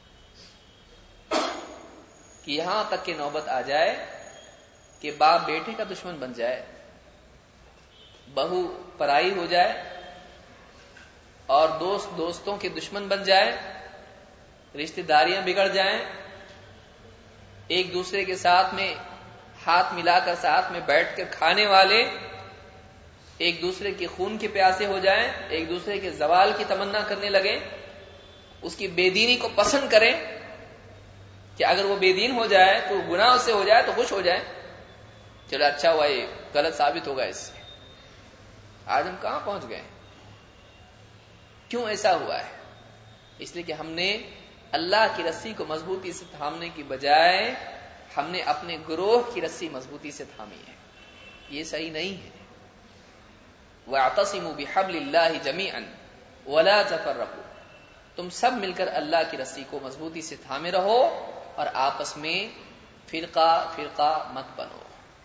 کہ یہاں تک کہ نوبت آ جائے کہ باپ بیٹے کا دشمن بن جائے, بہو پرائی ہو جائے, اور دوست دوستوں کے دشمن بن جائے, رشتہ داریاں بگڑ جائیں, ایک دوسرے کے ساتھ میں ہاتھ ملا کر ساتھ میں بیٹھ کر کھانے والے ایک دوسرے کے خون کے پیاسے ہو جائیں, ایک دوسرے کے زوال کی تمنا کرنے لگے, اس کی بے دینی کو پسند کریں کہ اگر وہ بے دین ہو جائے تو گناہ اس سے ہو جائے تو خوش ہو جائے, چلو اچھا ہوا یہ غلط ثابت ہوگا اس سے. آج ہم کہاں پہنچ گئے؟ کیوں ایسا ہوا ہے؟ اس لیے کہ ہم نے اللہ کی رسی کو مضبوطی سے تھامنے کی بجائے ہم نے اپنے گروہ کی رسی مضبوطی سے تھامی ہے. یہ صحیح نہیں ہے. وَاعْتَصِمُوا بِحَبْلِ اللَّهِ جَمِيعًا وَلَا تَفَرَّقُوا, تم سب مل کر اللہ کی رسی کو مضبوطی سے تھامے رہو اور آپس میں فرقہ مت بنو.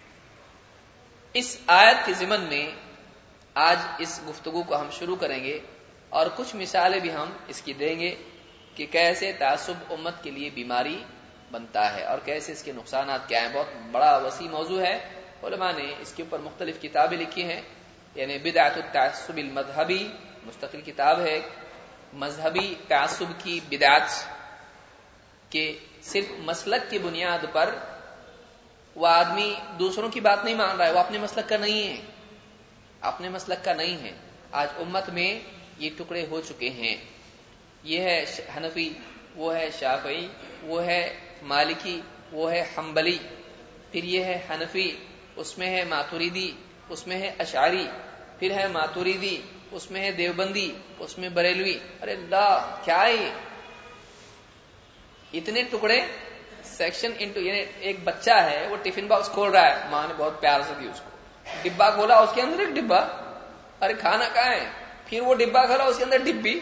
اس آیت کے ضمن میں آج اس گفتگو کو ہم شروع کریں گے اور کچھ مثالیں بھی ہم اس کی دیں گے کہ کیسے تعصب امت کے لیے بیماری بنتا ہے اور کیسے اس کے نقصانات کیا ہیں. بہت بڑا وسیع موضوع ہے, علماء نے اس کے اوپر مختلف کتابیں لکھی ہیں. یعنی بدعت التعصب المذہبی مستقل کتاب ہے, مذہبی تعصب کی بدعت کہ صرف مسلک کی بنیاد پر وہ آدمی دوسروں کی بات نہیں مان رہا ہے, وہ اپنے مسلک کا نہیں ہے, اپنے مسلک کا نہیں ہے. آج امت میں یہ ٹکڑے ہو چکے ہیں. یہ ہے حنفی, وہ ہے شافعی, وہ ہے مالکی, وہ ہے حنبلی, پھر یہ ہے حنفی, اس میں ہے ماتوریدی, اس میں ہے اشعری, پھر ہے ماتوریدی, اس میں ہے دیوبندی، اس میں بریلوی. ارے اللہ کیا ہے یہ؟ اتنے ٹکڑے سیکشن انٹو. یعنی ایک بچہ ہے وہ ٹفن باکس کھول رہا ہے، ماں نے بہت پیار سے دی اس کو، ڈبا کھولا اس کے اندر ایک ڈبا. ارے کھانا کہاں ہے؟ پھر وہ ڈبا کھولا اس کے اندر ڈبی.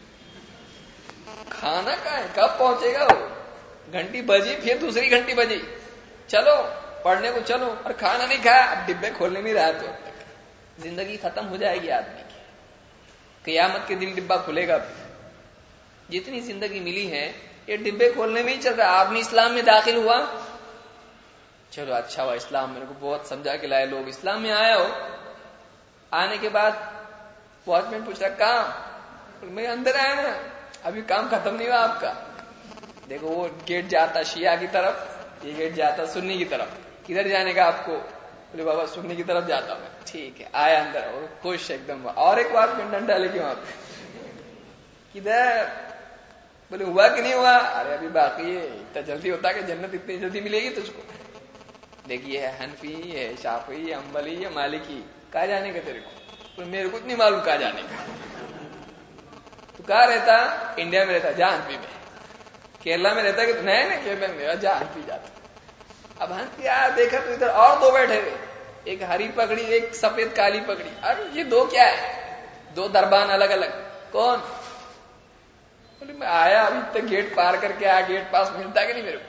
کھانا کہاں ہے؟ کب پہنچے گا وہ؟ گھنٹی بجی، پھر دوسری گھنٹی بجی، چلو پڑھنے کو چلو، اور کھانا نہیں کھایا، اب ڈبے کھولنے نہیں رہا. تو زندگی ختم ہو جائے گی آدمی کی. قیامت کے دن ڈبا کھلے گا. جتنی زندگی ملی ہے یہ ڈبے کھولنے میں ہی چل رہا ہے. آدمی اسلام میں داخل ہوا، چلو اچھا ہوا اسلام میرے کو بہت سمجھا کے لائے لوگ، اسلام میں آیا ہو. آنے کے بعد واچ مین پوچھ رہا کہاں؟ میں اندر آیا نا، ابھی کام ختم نہیں ہوا آپ کا. دیکھو وہ گیٹ جاتا شیعہ کی طرف، یہ گیٹ جاتا سنی کی طرف. کدھر جانے کا آپ کو؟ بولے بابا سنی کی طرف جاتا ہوں میں. ٹھیک ہے، آیا اندر اور خوش ایک دم. اور ایک بات میں ڈنڈا لے کے وہاں پہ کدھر؟ بولے ہوا کہ نہیں ہوا؟ ارے ابھی باقی ہے. اتنا جلدی ہوتا کہ جنت اتنی جلدی ملے گی تجھ کو؟ دیکھیے ہے حنفی ہے، شافعی، حنبلی ہے، مالکی. کہاں جانے کا تیرے کو؟ میرے کو نہیں معلوم کہاں جانے کا. تو کہاں رہتا؟ انڈیا میں رہتا، جا حنفی میں. کیرلا میں رہتا کہ نہیں نا کیرلا میں، جا حنفی جاتا. اب حنفی آیا دیکھا تو ادھر اور دو بیٹھے ہوئے، ایک ہری پگڑی ایک سفید کالی پگڑی. ارے یہ دو کیا ہے؟ دو دربان الگ الگ. کون؟ بولے میں آیا ابھی تک گیٹ پار کر کے آیا، گیٹ پاس ملتا کہ نہیں میرے کو.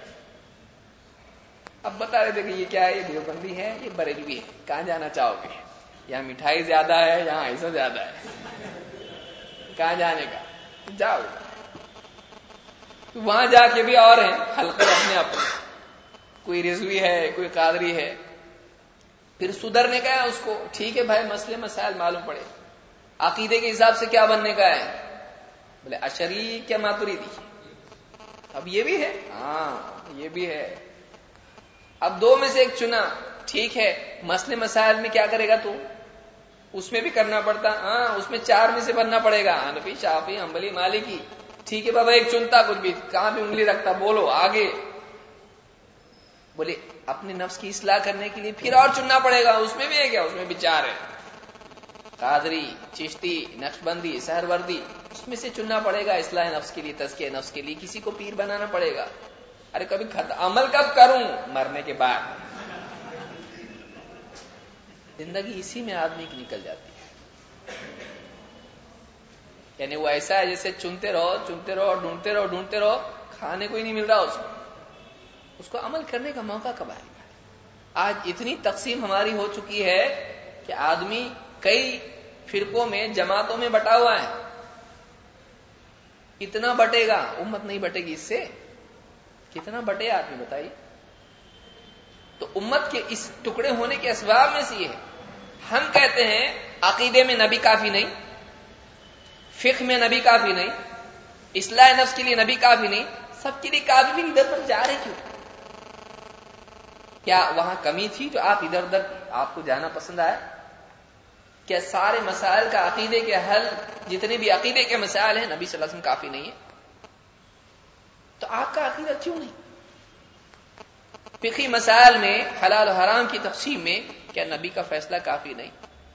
اب بتا رہے تھے کہ یہ کیا ہے؟ یہ دیوبندی ہے، یہ بریلوی ہے. کہاں جانا چاہو گے؟ یہاں مٹھائی زیادہ ہے، یہاں ایسا زیادہ ہے. کہاں جانے کا؟ جاؤ. وہاں جا کے بھی اور ہیں حلقے اپنے اپنے، کوئی رضوی ہے، کوئی قادری ہے. پھر سدھرنے کا ہے اس کو. ٹھیک ہے بھائی، مسئلے مسائل معلوم پڑے. عقیدے کے حساب سے کیا بننے کا ہے؟ بولے اشری کیا ماتریدی. اب یہ بھی ہے، ہاں یہ بھی ہے. اب دو میں سے ایک چنا. ٹھیک ہے، مسئلے مسائل میں کیا کرے گا تو؟ اس میں بھی کرنا پڑتا. ہاں اس میں چار میں سے بننا پڑے گا، حنفی، شافعی، حنبلی، مالکی. ٹھیک ہے بابا، ایک چنتا کچھ بھی، کہاں بھی انگلی رکھتا، بولو آگے. بولے اپنے نفس کی اصلاح کرنے کے لیے پھر اور چننا پڑے گا. اس میں بھی ہے کیا؟ اس میں بھی چار ہے، قادری، چشتی، نقشبندی، سہروردی. اس میں سے چننا پڑے گا اصلاح نفس کے لیے، تزکیہ نفس کے لیے. کسی کو پیر بنانا پڑے گا. ارے کبھی عمل کب کروں؟ مرنے کے بعد. زندگی اسی میں آدمی کی نکل جاتی ہے. یعنی وہ ایسا ہے جیسے چنتے رہو چنتے رہو، ڈھونڈتے رہو ڈھونڈتے رہو، کھانے کو ہی نہیں مل رہا اس کو عمل کرنے کا موقع کب آئے گا؟ آج اتنی تقسیم ہماری ہو چکی ہے کہ آدمی کئی فرقوں میں، جماعتوں میں بٹا ہوا ہے. کتنا بٹے گا؟ امت نہیں بٹے گی اس سے. کتنا بٹے آدمی بتائیے. تو امت کے اس ٹکڑے ہونے کے اسباب میں سے یہ ہے. ہم کہتے ہیں عقیدے میں نبی کافی نہیں، فقہ میں نبی کافی نہیں، اصلاح نفس کے لیے نبی کافی نہیں. سب کے لیے کافی بھی ادھر پر جا رہے کیوں؟ کیا وہاں کمی تھی جو آپ ادھر ادھر آپ کو جانا پسند آیا؟ کیا سارے مسائل کا عقیدے کے حل، جتنے بھی عقیدے کے مسائل ہیں، نبی صلی اللہ علیہ وسلم کافی نہیں ہے؟ تو آپ کا عقیدہ کیوں نہیں؟ فقہی مسائل میں، حلال و حرام کی تقسیم میں کیا نبی کا فیصلہ کافی نہیں؟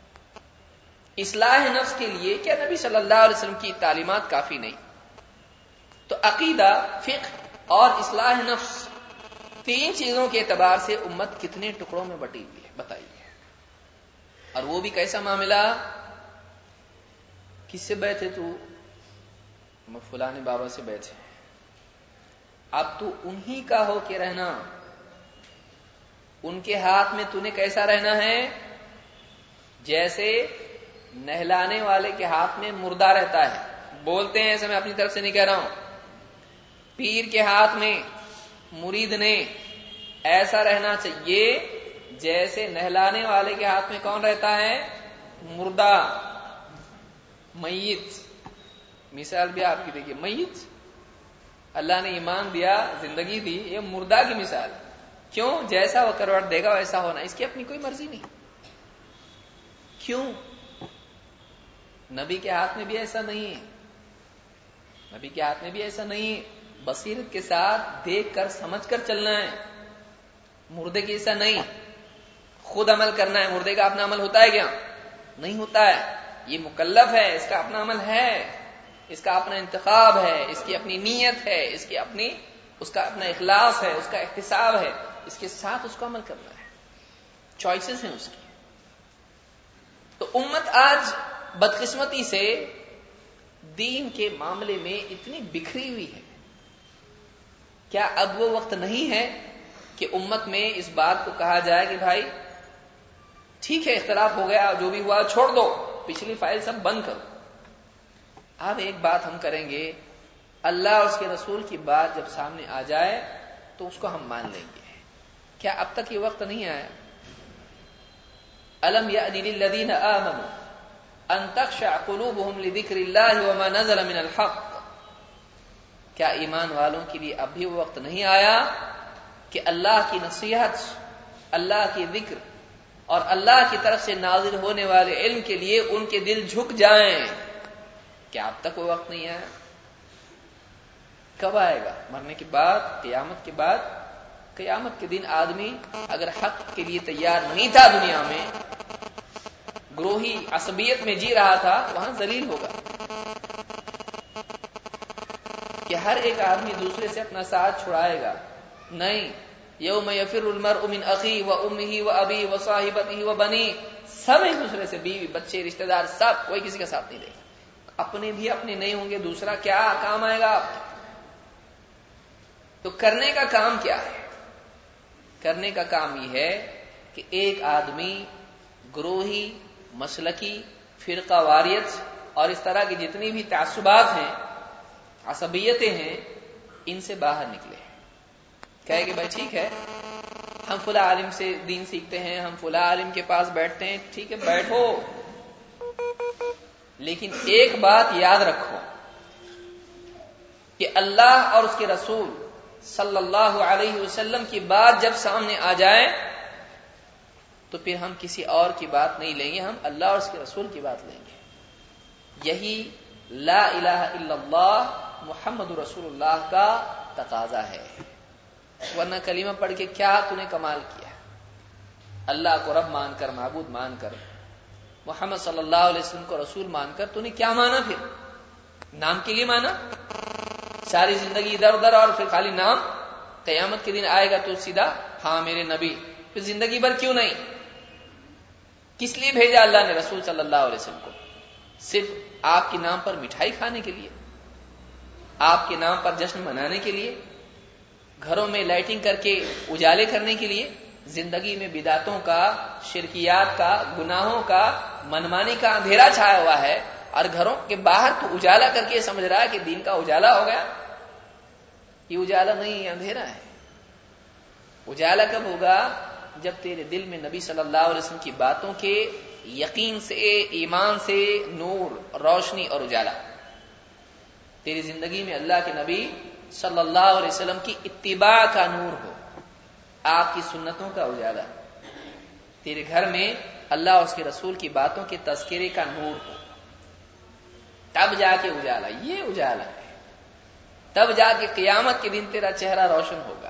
اصلاح نفس کے لیے کیا نبی صلی اللہ علیہ وسلم کی تعلیمات کافی نہیں؟ تو عقیدہ، فقہ اور اصلاح نفس، تین چیزوں کے اعتبار سے امت کتنے ٹکڑوں میں بٹی ہوئی ہے بتائیے. اور وہ بھی کیسا معاملہ؟ کس سے بیٹھے تو؟ میں فلانے بابا سے بیٹھے. اب تو انہی کا ہو کے رہنا. ان کے ہاتھ میں تو نے کیسا رہنا ہے؟ جیسے نہلانے والے کے ہاتھ میں مردہ رہتا ہے. بولتے ہیں ایسا، میں اپنی طرف سے نہیں کہہ رہا ہوں. پیر کے ہاتھ میں، مرید نے ایسا رہنا چاہیے جیسے نہلانے والے کے ہاتھ میں کون رہتا ہے؟ مردہ، میت. مثال بھی آپ کی دیکھیے، میت اللہ نے ایمان دیا، زندگی دی، یہ مردہ کی مثال. کیوں؟ جیسا وہ کروٹ دے گا ویسا ہونا، اس کی اپنی کوئی مرضی نہیں. کیوں؟ نبی کے ہاتھ میں بھی ایسا نہیں ہے. نبی کے ہاتھ میں بھی ایسا نہیں ہے. بصیرت کے ساتھ دیکھ کر سمجھ کر چلنا ہے. مردے کی ایسا نہیں، خود عمل کرنا ہے. مردے کا اپنا عمل ہوتا ہے کیا؟ نہیں ہوتا ہے. یہ مکلف ہے، اس کا اپنا عمل ہے، اس کا اپنا انتخاب ہے، اس کی اپنی نیت ہے، اس کا اپنا اخلاص ہے، اس کا احتساب ہے، اس کے ساتھ اس کو عمل کرنا ہے، چوائسز ہیں اس کی۔ تو امت آج بدقسمتی سے دین کے معاملے میں اتنی بکھری ہوئی ہے، کیا اب وہ وقت نہیں ہے کہ امت میں اس بات کو کہا جائے کہ بھائی ٹھیک ہے اختلاف ہو گیا، جو بھی ہوا چھوڑ دو، پچھلی فائل سب بند کرو۔ اب ایک بات ہم کریں گے، اللہ اور اس کے رسول کی بات جب سامنے آ جائے تو اس کو ہم مان لیں گے۔ کیا اب تک یہ وقت نہیں آیا؟ الم یأن للذین آمنوا ان تخشع قلوبهم لذکر اللہ وما نزل من الحق، کیا ایمان والوں کے لیے اب بھی وہ وقت نہیں آیا کہ اللہ کی نصیحت، اللہ کی ذکر اور اللہ کی طرف سے نازل ہونے والے علم کے لیے ان کے دل جھک جائیں؟ کیا اب تک وہ وقت نہیں آیا؟ کب آئے گا؟ مرنے کے بعد، قیامت کے بعد۔ قیامت کے دن آدمی اگر حق کے لیے تیار نہیں تھا، دنیا میں گروہی عصبیت میں جی رہا تھا، وہاں ذلیل ہوگا کہ ہر ایک آدمی دوسرے سے اپنا ساتھ چھڑائے گا۔ نہیں، یوم یفر المرء من اخیہ وامہ وابیہ وصاحبتہ وبنیہ، سب ایک دوسرے سے، بیوی بچے رشتہ دار سب، کوئی کسی کا ساتھ نہیں دے گا۔ اپنے بھی اپنے نہیں ہوں گے، دوسرا کیا کام آئے گا آپ؟ تو کرنے کا کام کیا ہے؟ کرنے کا کام یہ ہے کہ ایک آدمی گروہی، مسلکی، فرقہ واریت اور اس طرح کی جتنی بھی تعصبات ہیں، عصبیتیں ہیں، ان سے باہر نکلے، کہے کہ بھائی ٹھیک ہے ہم فلاں عالم سے دین سیکھتے ہیں، ہم فلاں عالم کے پاس بیٹھتے ہیں، ٹھیک ہے بیٹھو، لیکن ایک بات یاد رکھو کہ اللہ اور اس کے رسول صلی اللہ علیہ وسلم کی بات جب سامنے آ جائے تو پھر ہم کسی اور کی بات نہیں لیں گے، ہم اللہ اور اس کے رسول کی بات لیں گے۔ یہی لا الہ الا اللہ محمد رسول اللہ کا تقاضا ہے، ورنہ کلمہ پڑھ کے کیا تو نے کمال کیا؟ اللہ کو رب مان کر، معبود مان کر، محمد صلی اللہ علیہ وسلم کو رسول مان کر تو نے کیا مانا؟ پھر نام کے لیے مانا؟ ساری زندگی ادھر ادھر اور پھر خالی نام؟ قیامت کے دن آئے گا تو سیدھا ہاں میرے نبی، پھر زندگی بھر کیوں نہیں؟ کس لیے بھیجا اللہ نے رسول صلی اللہ علیہ وسلم کو؟ صرف آپ کے نام پر مٹھائی کھانے کے لیے، آپ کے نام پر جشن منانے کے لیے، گھروں میں لائٹنگ کر کے اجالے کرنے کے لیے؟ زندگی میں بدعتوں کا، شرکیات کا، گناہوں کا، منمانی کا اندھیرا چھایا ہوا ہے، اور گھروں کے باہر تو اجالا کر کے سمجھ رہا ہے کہ دین کا اجالا ہو گیا۔ یہ اجالا نہیں، یہ اندھیرا ہے۔ اجالا کب ہوگا؟ جب تیرے دل میں نبی صلی اللہ علیہ وسلم کی باتوں کے یقین سے، ایمان سے نور، روشنی اور اجالا، تیری زندگی میں اللہ کے نبی صلی اللہ علیہ وسلم کی اتباع کا نور ہو، آپ کی سنتوں کا اجالا، تیرے گھر میں اللہ اور اس کے رسول کی باتوں کے تذکرے کا نور ہو، تب جا کے اجالا، یہ اجالا ہے، تب جا کے قیامت کے دن تیرا چہرہ روشن ہوگا۔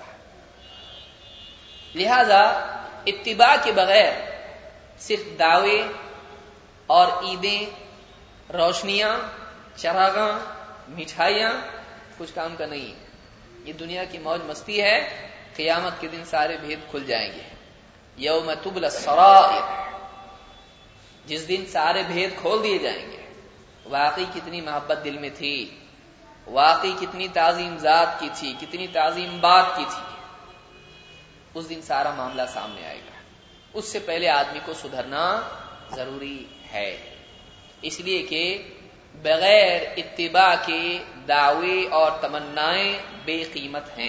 لہذا اتباع کے بغیر صرف دعوے اور عیدیں، روشنیاں، چراغاں، مٹھائیاں کچھ کام کا نہیں ہے۔ یہ دنیا کی موج مستی ہے، قیامت کے دن سارے بھید کھل جائیں گے۔ یوم تبلی السرائر، جس دن سارے بھید کھول دیے جائیں گے، واقعی کتنی محبت دل میں تھی، واقعی کتنی تعظیم ذات کی تھی، کتنی تعظیم بات کی تھی، اس دن سارا معاملہ سامنے آئے گا۔ اس سے پہلے آدمی کو سدھرنا ضروری ہے، اس لیے کہ بغیر اتباع کے دعوے اور تمنائیں بے قیمت ہیں۔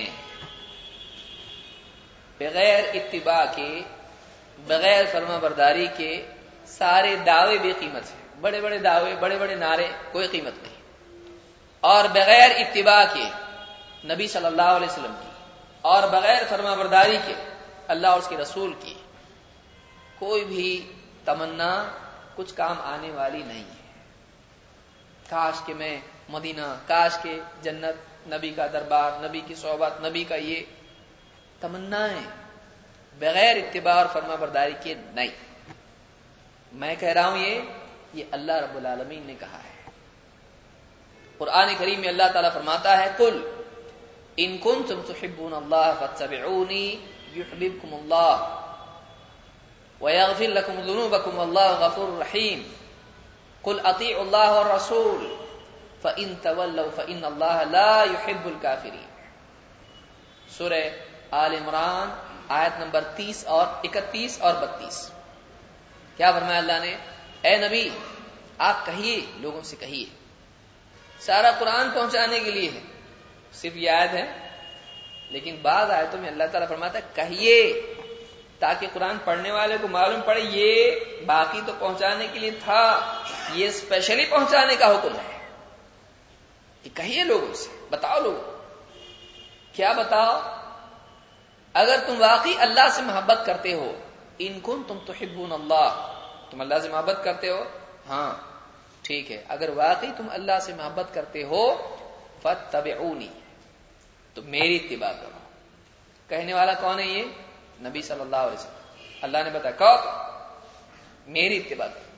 بغیر اتباع کے، بغیر فرما برداری کے سارے دعوے بے قیمت ہیں، بڑے بڑے دعوے، بڑے بڑے نعرے، کوئی قیمت نہیں۔ اور بغیر اتباع کے نبی صلی اللہ علیہ وسلم کی، اور بغیر فرما برداری کے اللہ اور اس کے رسول کی کوئی بھی تمنا کچھ کام آنے والی نہیں ہے۔ کاش کہ میں مدینہ، کاش کہ جنت، نبی کا دربار، نبی کی صحبت، نبی کا، یہ تمنائیں بغیر اتباع اور فرما برداری کے نہیں۔ میں کہہ رہا ہوں یہ اللہ رب العالمین نے کہا ہے. قرآن کریم میں اللہ تعالیٰ فرماتا ہے قل ان کنتم تحبون اللہ فاتبعونی یحببکم اللہ ویغفر لکم ذنوبکم واللہ غفور رحیم قل اطیعوا اللہ والرسول فإن تولوا فإن اللہ لا يحب الکافرین. سورہ آل عمران آیت نمبر 30 اور 31 اور 32. کیا فرمایا اللہ نے؟ اے نبی آپ کہیے، لوگوں سے کہیے. سارا قرآن پہنچانے کے لیے ہے، صرف یہ آیت ہے، لیکن بعض آیتوں میں اللہ تعالیٰ فرماتا ہے کہیے تاکہ قرآن پڑھنے والے کو معلوم پڑے یہ باقی تو پہنچانے کے لیے تھا، یہ اسپیشلی پہنچانے کا حکم ہے. کہ کہیے لوگوں سے، بتاؤ لوگوں. کیا بتاؤ؟ اگر تم واقعی اللہ سے محبت کرتے ہو، ان کنتم تحبون اللہ، تم اللہ سے محبت کرتے ہو، ہاں ٹھیک ہے، اگر واقعی تم اللہ سے محبت کرتے ہو فاتبعونی، تو میری اتباع کرو. کہنے والا کون ہے؟ یہ نبی صلی اللہ علیہ وسلم. اللہ نے بتایا کہو میری اتباع کرو.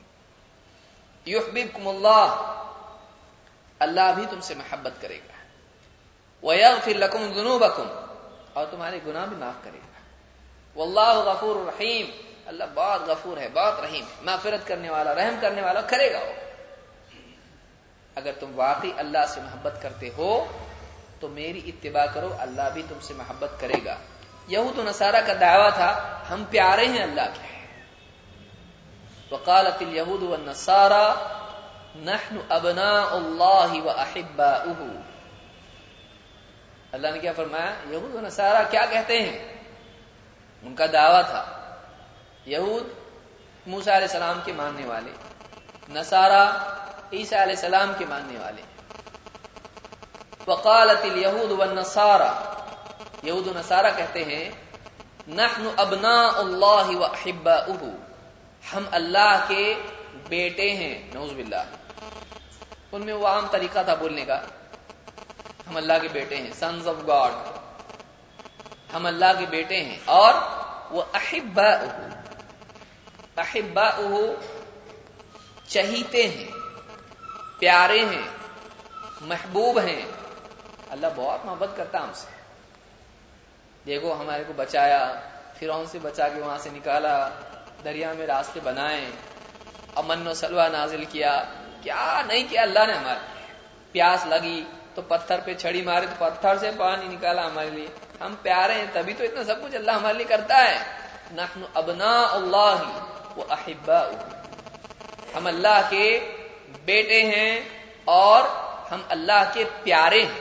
یحببکم اللہ، اللہ بھی تم سے محبت کرے گا. ویغفر لکم ذنوبکم، اور تمہارے گناہ بھی معاف کرے گا. واللہ غفور رحیم، اللہ بہت غفور ہے، بہت رحیم ہے، مغفرت کرنے والا، رحم کرنے والا کرے گا وہ. اگر تم واقعی اللہ سے محبت کرتے ہو تو میری اتباع کرو، اللہ بھی تم سے محبت کرے گا. یہود و نصارہ کا دعویٰ تھا ہم پیارے ہیں اللہ کے. وقالت الیہود والنصارى نحن ابناء اللہ واحباؤہ. اللہ نے کیا فرمایا؟ یہود و نصارہ کیا کہتے ہیں؟ ان کا دعویٰ تھا یہود موسیٰ علیہ السلام کے ماننے والے، نصارہ عیسیٰ علیہ السلام کے ماننے والے. وقالت الیہود والنصارى، یہود و نصارہ کہتے ہیں نحن ابناء اللہ واحباؤہ، ہم اللہ کے بیٹے ہیں. نعوذ باللہ. ان میں وہ عام طریقہ تھا بولنے کا، ہم اللہ کے بیٹے ہیں، سنز آف گاڈ، ہم اللہ کے بیٹے ہیں. اور وہ احباؤہ چہیتے ہیں، پیارے ہیں، محبوب ہیں. اللہ بہت محبت کرتا ہم سے. دیکھو ہمارے کو بچایا، فرعون سے بچا کے وہاں سے نکالا، دریا میں راستے بنائے، امن و سلوہ نازل کیا. کیا نہیں کیا اللہ نے ہمارے. پیاس لگی تو پتھر پہ چھڑی مارے تو پتھر سے پانی نکالا ہمارے لیے. ہم پیارے ہیں تبھی تو اتنا سب کچھ اللہ ہمارے لیے کرتا ہے. نحن ابناء اللہ واحباؤہ، ہم اللہ کے بیٹے ہیں اور ہم اللہ کے پیارے ہیں.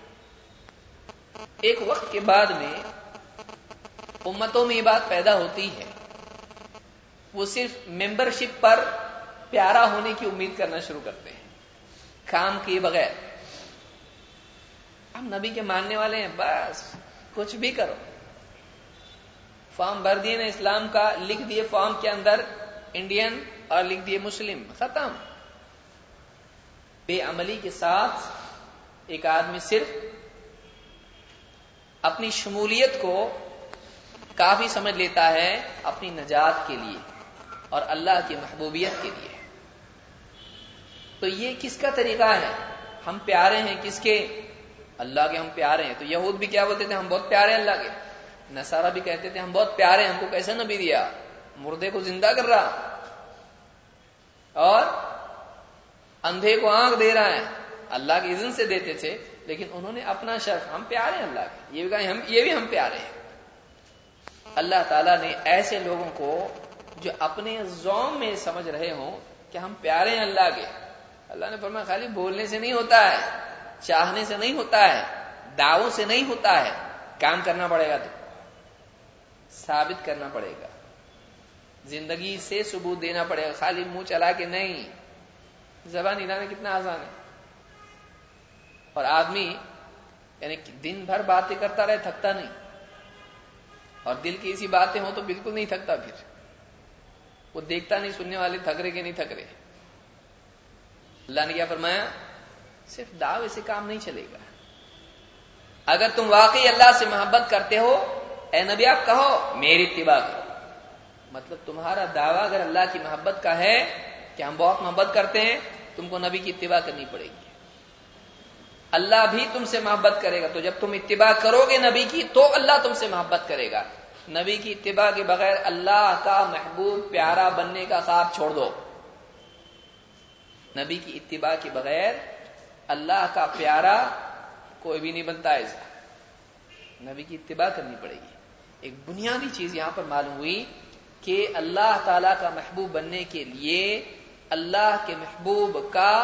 ایک وقت کے بعد میں امتوں میں یہ بات پیدا ہوتی ہے، وہ صرف ممبرشپ پر پیارا ہونے کی امید کرنا شروع کرتے ہیں، کام کیے بغیر. ہم نبی کے ماننے والے ہیں، بس کچھ بھی کرو. فارم بھر دیے نا اسلام کا، لکھ دیے فارم کے اندر انڈین اور لکھ دیے مسلم، ختم. بے عملی کے ساتھ ایک آدمی صرف اپنی شمولیت کو کافی سمجھ لیتا ہے اپنی نجات کے لیے اور اللہ کی محبوبیت کے لیے. تو یہ کس کا طریقہ ہے؟ ہم پیارے ہیں کس کے؟ اللہ کے. ہم پیارے ہیں. تو یہود بھی کیا بولتے تھے؟ ہم بہت پیارے ہیں اللہ کے. نصارہ بھی کہتے تھے ہم بہت پیارے ہیں، ہم کو کیسے نبی دیا، مردے کو زندہ کر رہا اور اندھے کو آنکھ دے رہا ہے. اللہ کے اذن سے دیتے تھے، لیکن انہوں نے اپنا شرف، ہم پیارے ہیں اللہ کے، یہ بھی کہا یہ بھی ہم پیارے ہیں. اللہ تعالیٰ نے ایسے لوگوں کو جو اپنے ذوم میں سمجھ رہے ہوں کہ ہم پیارے ہیں اللہ کے، اللہ نے فرمایا خالی بولنے سے نہیں ہوتا ہے، چاہنے سے نہیں ہوتا ہے، دعووں سے نہیں ہوتا ہے، کام کرنا پڑے گا، تو ثابت کرنا پڑے گا، زندگی سے ثبوت دینا پڑے گا. خالی منہ چلا کے نہیں. زبان ہلانا کتنا آسان ہے، اور آدمی یعنی دن بھر باتیں کرتا رہے تھکتا نہیں، اور دل کی ایسی باتیں ہوں تو بالکل نہیں تھکتا. پھر وہ دیکھتا نہیں سننے والے تھک رہے کہ نہیں تھک رہے. اللہ نے کیا فرمایا؟ صرف دعوے سے کام نہیں چلے گا. اگر تم واقعی اللہ سے محبت کرتے ہو، اے نبی آپ کہو میری اتباع کرو. مطلب تمہارا دعویٰ اگر اللہ کی محبت کا ہے کہ ہم بہت محبت کرتے ہیں، تم کو نبی کی اتباع کرنی پڑے گی۔ اللہ بھی تم سے محبت کرے گا، تو جب تم اتباع کرو گے نبی کی تو اللہ تم سے محبت کرے گا۔ نبی کی اتباع کے بغیر اللہ کا محبوب پیارا بننے کا خواب چھوڑ دو۔ نبی کی اتباع کے بغیر اللہ کا پیارا کوئی بھی نہیں بنتا ایسا، نبی کی اتباع کرنی پڑے گی۔ ایک بنیادی چیز یہاں پر معلوم ہوئی کہ اللہ تعالی کا محبوب بننے کے لیے اللہ کے محبوب کا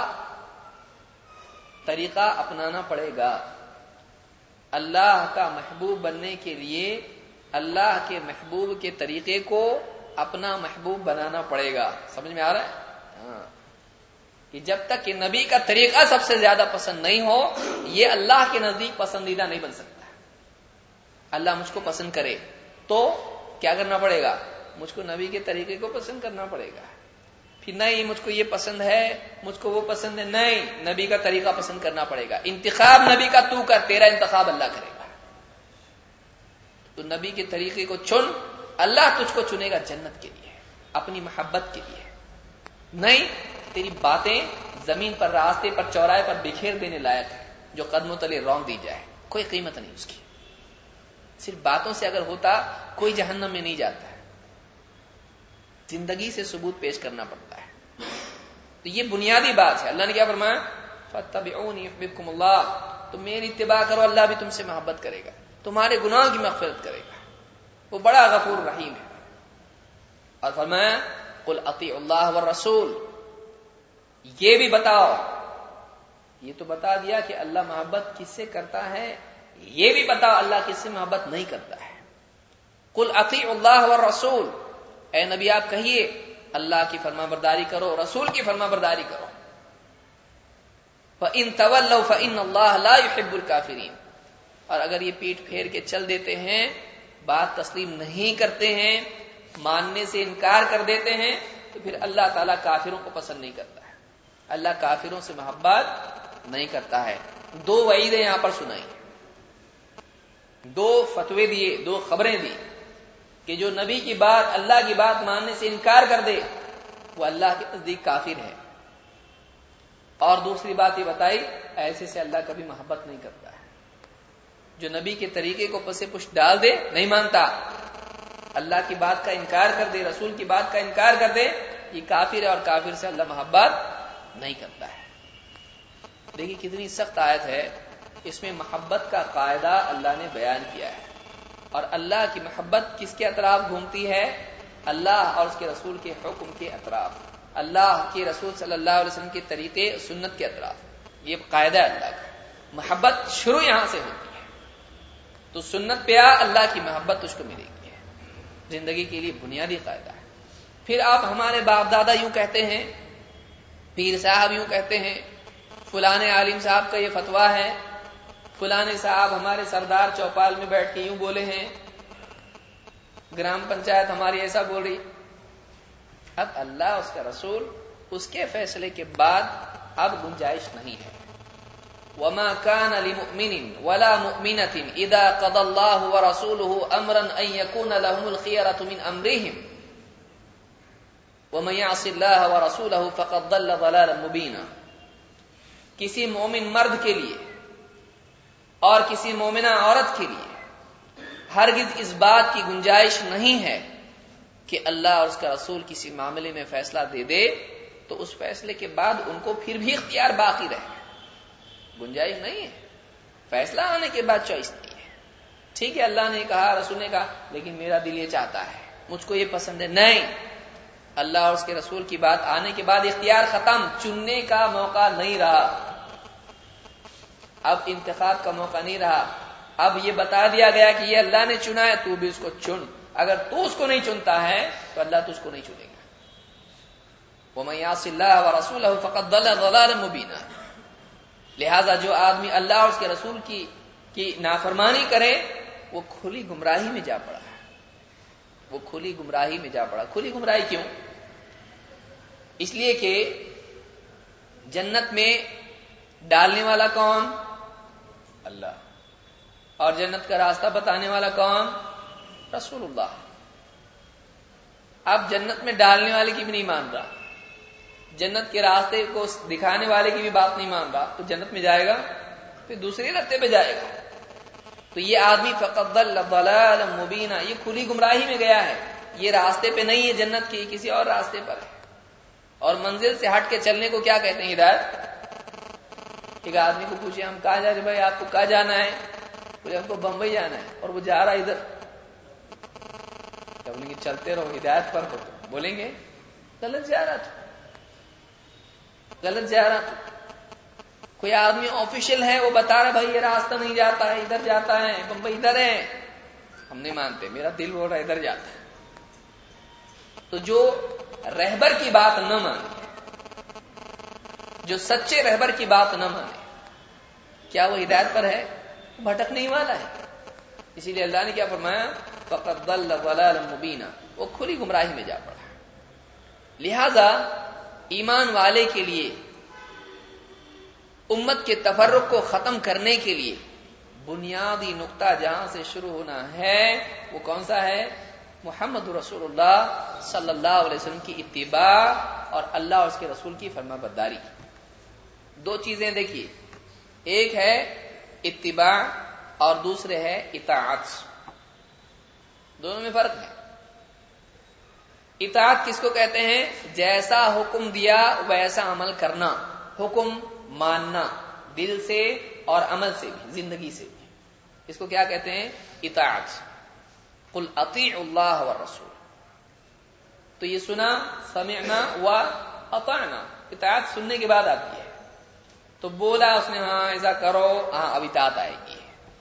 طریقہ اپنانا پڑے گا۔ اللہ کا محبوب بننے کے لیے اللہ کے محبوب کے طریقے کو اپنا محبوب بنانا پڑے گا۔ سمجھ میں آ رہا ہے؟ ہاں، کہ جب تک کہ نبی کا طریقہ سب سے زیادہ پسند نہیں ہو، یہ اللہ کے نزدیک پسندیدہ نہیں بن سکتا۔ اللہ مجھ کو پسند کرے تو کیا کرنا پڑے گا؟ مجھ کو نبی کے طریقے کو پسند کرنا پڑے گا۔ پھر نہیں مجھ کو یہ پسند ہے، مجھ کو وہ پسند ہے، نہیں، نبی کا طریقہ پسند کرنا پڑے گا۔ انتخاب نبی کا تو کر، تیرا انتخاب اللہ کرے گا۔ تو نبی کے طریقے کو چن، اللہ تجھ کو چنے گا جنت کے لیے، اپنی محبت کے لیے۔ نہیں، تیری باتیں زمین پر، راستے پر، چوراہے پر بکھیر دینے لائق ہے، جو قدموں تلے رونگ دی جائے، کوئی قیمت نہیں اس کی۔ صرف باتوں سے اگر ہوتا کوئی جہنم میں نہیں جاتا ہے، زندگی سے ثبوت پیش کرنا پڑتا ہے۔ تو یہ بنیادی بات ہے۔ اللہ نے کیا فرمایا؟ فَاتَّبِعُونِ يُحْبِبْكُمُ اللَّهُ، تم میری اتباع کرو، اللہ بھی تم سے محبت کرے گا، تمہارے گناہوں کی مغفرت کرے گا، وہ بڑا غفور رحیم ہے۔ اور فرمایا قُلْ أَطِيعُوا اللَّهَ وَالرَّسُولَ، یہ بھی بتاؤ، یہ تو بتا دیا کہ اللہ محبت کس سے کرتا ہے، یہ بھی بتاؤ اللہ کس سے محبت نہیں کرتا ہے۔ قُلْ أَطِيعُوا اللَّهَ وَالرَّسُولَ، اے نبی آپ کہیے اللہ کی فرما برداری کرو، رسول کی فرما برداری کرو۔ فَإِن تَوَلَّوْا فَإِنَّ اللَّهَ لَا يُحِبُّ الْكَافِرِينَ، اور اگر یہ پیٹ پھیر کے چل دیتے ہیں، بات تسلیم نہیں کرتے ہیں، ماننے سے انکار کر دیتے ہیں، تو پھر اللہ تعالیٰ کافروں کو پسند نہیں کرتا ہے، اللہ کافروں سے محبت نہیں کرتا ہے۔ دو وعیدیں یہاں پر سنائی، دو فتوے دیے، دو خبریں دی کہ جو نبی کی بات، اللہ کی بات ماننے سے انکار کر دے وہ اللہ کے نزدیک کافر ہے، اور دوسری بات یہ بتائی ایسے سے اللہ کبھی محبت نہیں کرتا ہے۔ جو نبی کے طریقے کو پسے پشت ڈال دے، نہیں مانتا، اللہ کی بات کا انکار کر دے، رسول کی بات کا انکار کر دے، یہ کافر ہے، اور کافر سے اللہ محبت نہیں کرتا ہے۔ دیکھیے کتنی سخت آیت ہے، اس میں محبت کا قاعدہ اللہ نے بیان کیا ہے، اور اللہ کی محبت کس کے اطراف گھومتی ہے؟ اللہ اور اس کے رسول کے حکم کے اطراف، اللہ کے رسول صلی اللہ علیہ وسلم کے طریقے سنت کے اطراف، یہ قاعدہ ہے اللہ کا۔ محبت شروع یہاں سے ہوتی ہے، تو سنت پہ آ، اللہ کی محبت تجھ کو ملے گی، زندگی کے لیے بنیادی قاعدہ ہے۔ پھر آپ ہمارے باپ دادا یوں کہتے ہیں، پیر صاحب یوں کہتے ہیں، فلانے عالم صاحب کا یہ فتویٰ ہے، فلانے صاحب ہمارے سردار چوپال میں بیٹھ کے یوں بولے ہیں، گرام پنچایت ہماری ایسا بول رہی۔ اب اللہ اس کا رسول اس کے فیصلے کے بعد اب گنجائش نہیں ہے۔ وَمَا كَانَ لِمُؤْمِنٍ وَلَا مُؤْمِنَةٍ إِذَا قَضَى اللَّهُ وَرَسُولُهُ أَمْرًا أَن يَكُونَ لَهُمُ الْخِيَرَةُ مِنْ أَمْرِهِمْ وَمَن يَعْصِ اللَّهَ وَرَسُولَهُ فَقَدْ ضَلَّ ضَلَالًا مُبِينًا، کسی مومن مرد کے لیے اور کسی مومنہ عورت کے لیے ہرگز اس بات کی گنجائش نہیں ہے کہ اللہ اور اس کا رسول کسی معاملے میں فیصلہ دے دے تو اس فیصلے کے بعد ان کو پھر بھی اختیار باقی رہے، گنجائش نہیں ہے، فیصلہ آنے کے بعد چوائس نہیں ہے۔ ٹھیک ہے اللہ نے کہا، رسول نے کہا، لیکن میرا دل یہ چاہتا ہے، مجھ کو یہ پسند ہے، نہیں، اللہ اور اس کے رسول کی بات آنے کے بعد اختیار ختم، چننے کا موقع نہیں رہا، اب انتخاب کا موقع نہیں رہا، اب یہ بتا دیا گیا کہ یہ اللہ نے چنا ہے، تو بھی اس کو چن، اگر تو اس کو نہیں چنتا ہے تو اللہ تجھ کو نہیں چنے گا۔ وَمَن يَعْصِ اللَّهَ وَرَسُولَهُ فَقَدْ ضَلَّ ضَلَالًا مُبِينًا، لہذا جو آدمی اللہ اور اس کے رسول کی نافرمانی کرے وہ کھلی گمراہی میں جا پڑا ہے، وہ کھلی گمراہی میں جا پڑا۔ کھلی گمراہی کیوں؟ اس لیے کہ جنت میں ڈالنے والا کون؟ اللہ، اور جنت کا راستہ بتانے والا کون؟ رسول اللہ۔ اب جنت میں ڈالنے والے کی بھی نہیں مان رہا، جنت کے راستے کو دکھانے والے کی بھی بات نہیں مان رہا تو جنت میں جائے گا؟ پھر دوسرے راستے پہ جائے گا. تو یہ آدمی فقد ضل ضلالا مبینا، یہ کھلی گمراہی میں گیا ہے. یہ راستے پہ نہیں ہے جنت کے، کسی اور راستے پر ہے. اور منزل سے ہٹ کے چلنے کو کیا کہتے ہیں؟ ہدایت. ایک آدمی کو پوچھے ہم کہاں جا رہے بھائی، آپ کو کہاں جانا ہے؟ بولے ہم کو بمبئی جانا ہے، اور وہ جا رہا ادھر. بولیں گے چلتے رہو، ہدایت پر ہو. بولیں گے غلط جا رہا تھا، غلط جا رہا تھا. کوئی آدمی آفیشل ہے، وہ بتا رہا بھائی یہ راستہ نہیں جاتا ہے، ادھر جاتا ہے، بمبئی ادھر ہے. ہم نہیں مانتے، میرا دل بول رہا ہے ادھر جاتا ہے. تو جو رہبر کی بات نہ مانے، جو سچے رہبر کی بات نہ مانے، کیا وہ ہدایت پر ہے؟ بھٹکنے ہی والا ہے. اسی لیے اللہ نے کیا فرمایا؟ فقد ضل ضلالا مبینا، وہ کھلی گمراہی میں جا پڑا. لہذا ایمان والے کے لیے امت کے تفرق کو ختم کرنے کے لیے بنیادی نقطہ جہاں سے شروع ہونا ہے وہ کون سا ہے؟ محمد رسول اللہ صلی اللہ علیہ وسلم کی اتباع اور اللہ اور اس کے رسول کی فرما برداری. دو چیزیں دیکھیے، ایک ہے اتباع اور دوسرے ہے اطاعت. دونوں میں فرق ہے. اطاعت کس کو کہتے ہیں؟ جیسا حکم دیا ویسا عمل کرنا، حکم ماننا دل سے اور عمل سے بھی، زندگی سے بھی. اس کو کیا کہتے ہیں؟ اطاعت. قل اطیعوا اللہ والرسول. تو یہ سنا، سمعنا و اطعنا، اطاعت سننے کے بعد آتی ہے. تو بولا اس نے ہاں ایسا کرو، ہاں اب اطاعت آئے گی.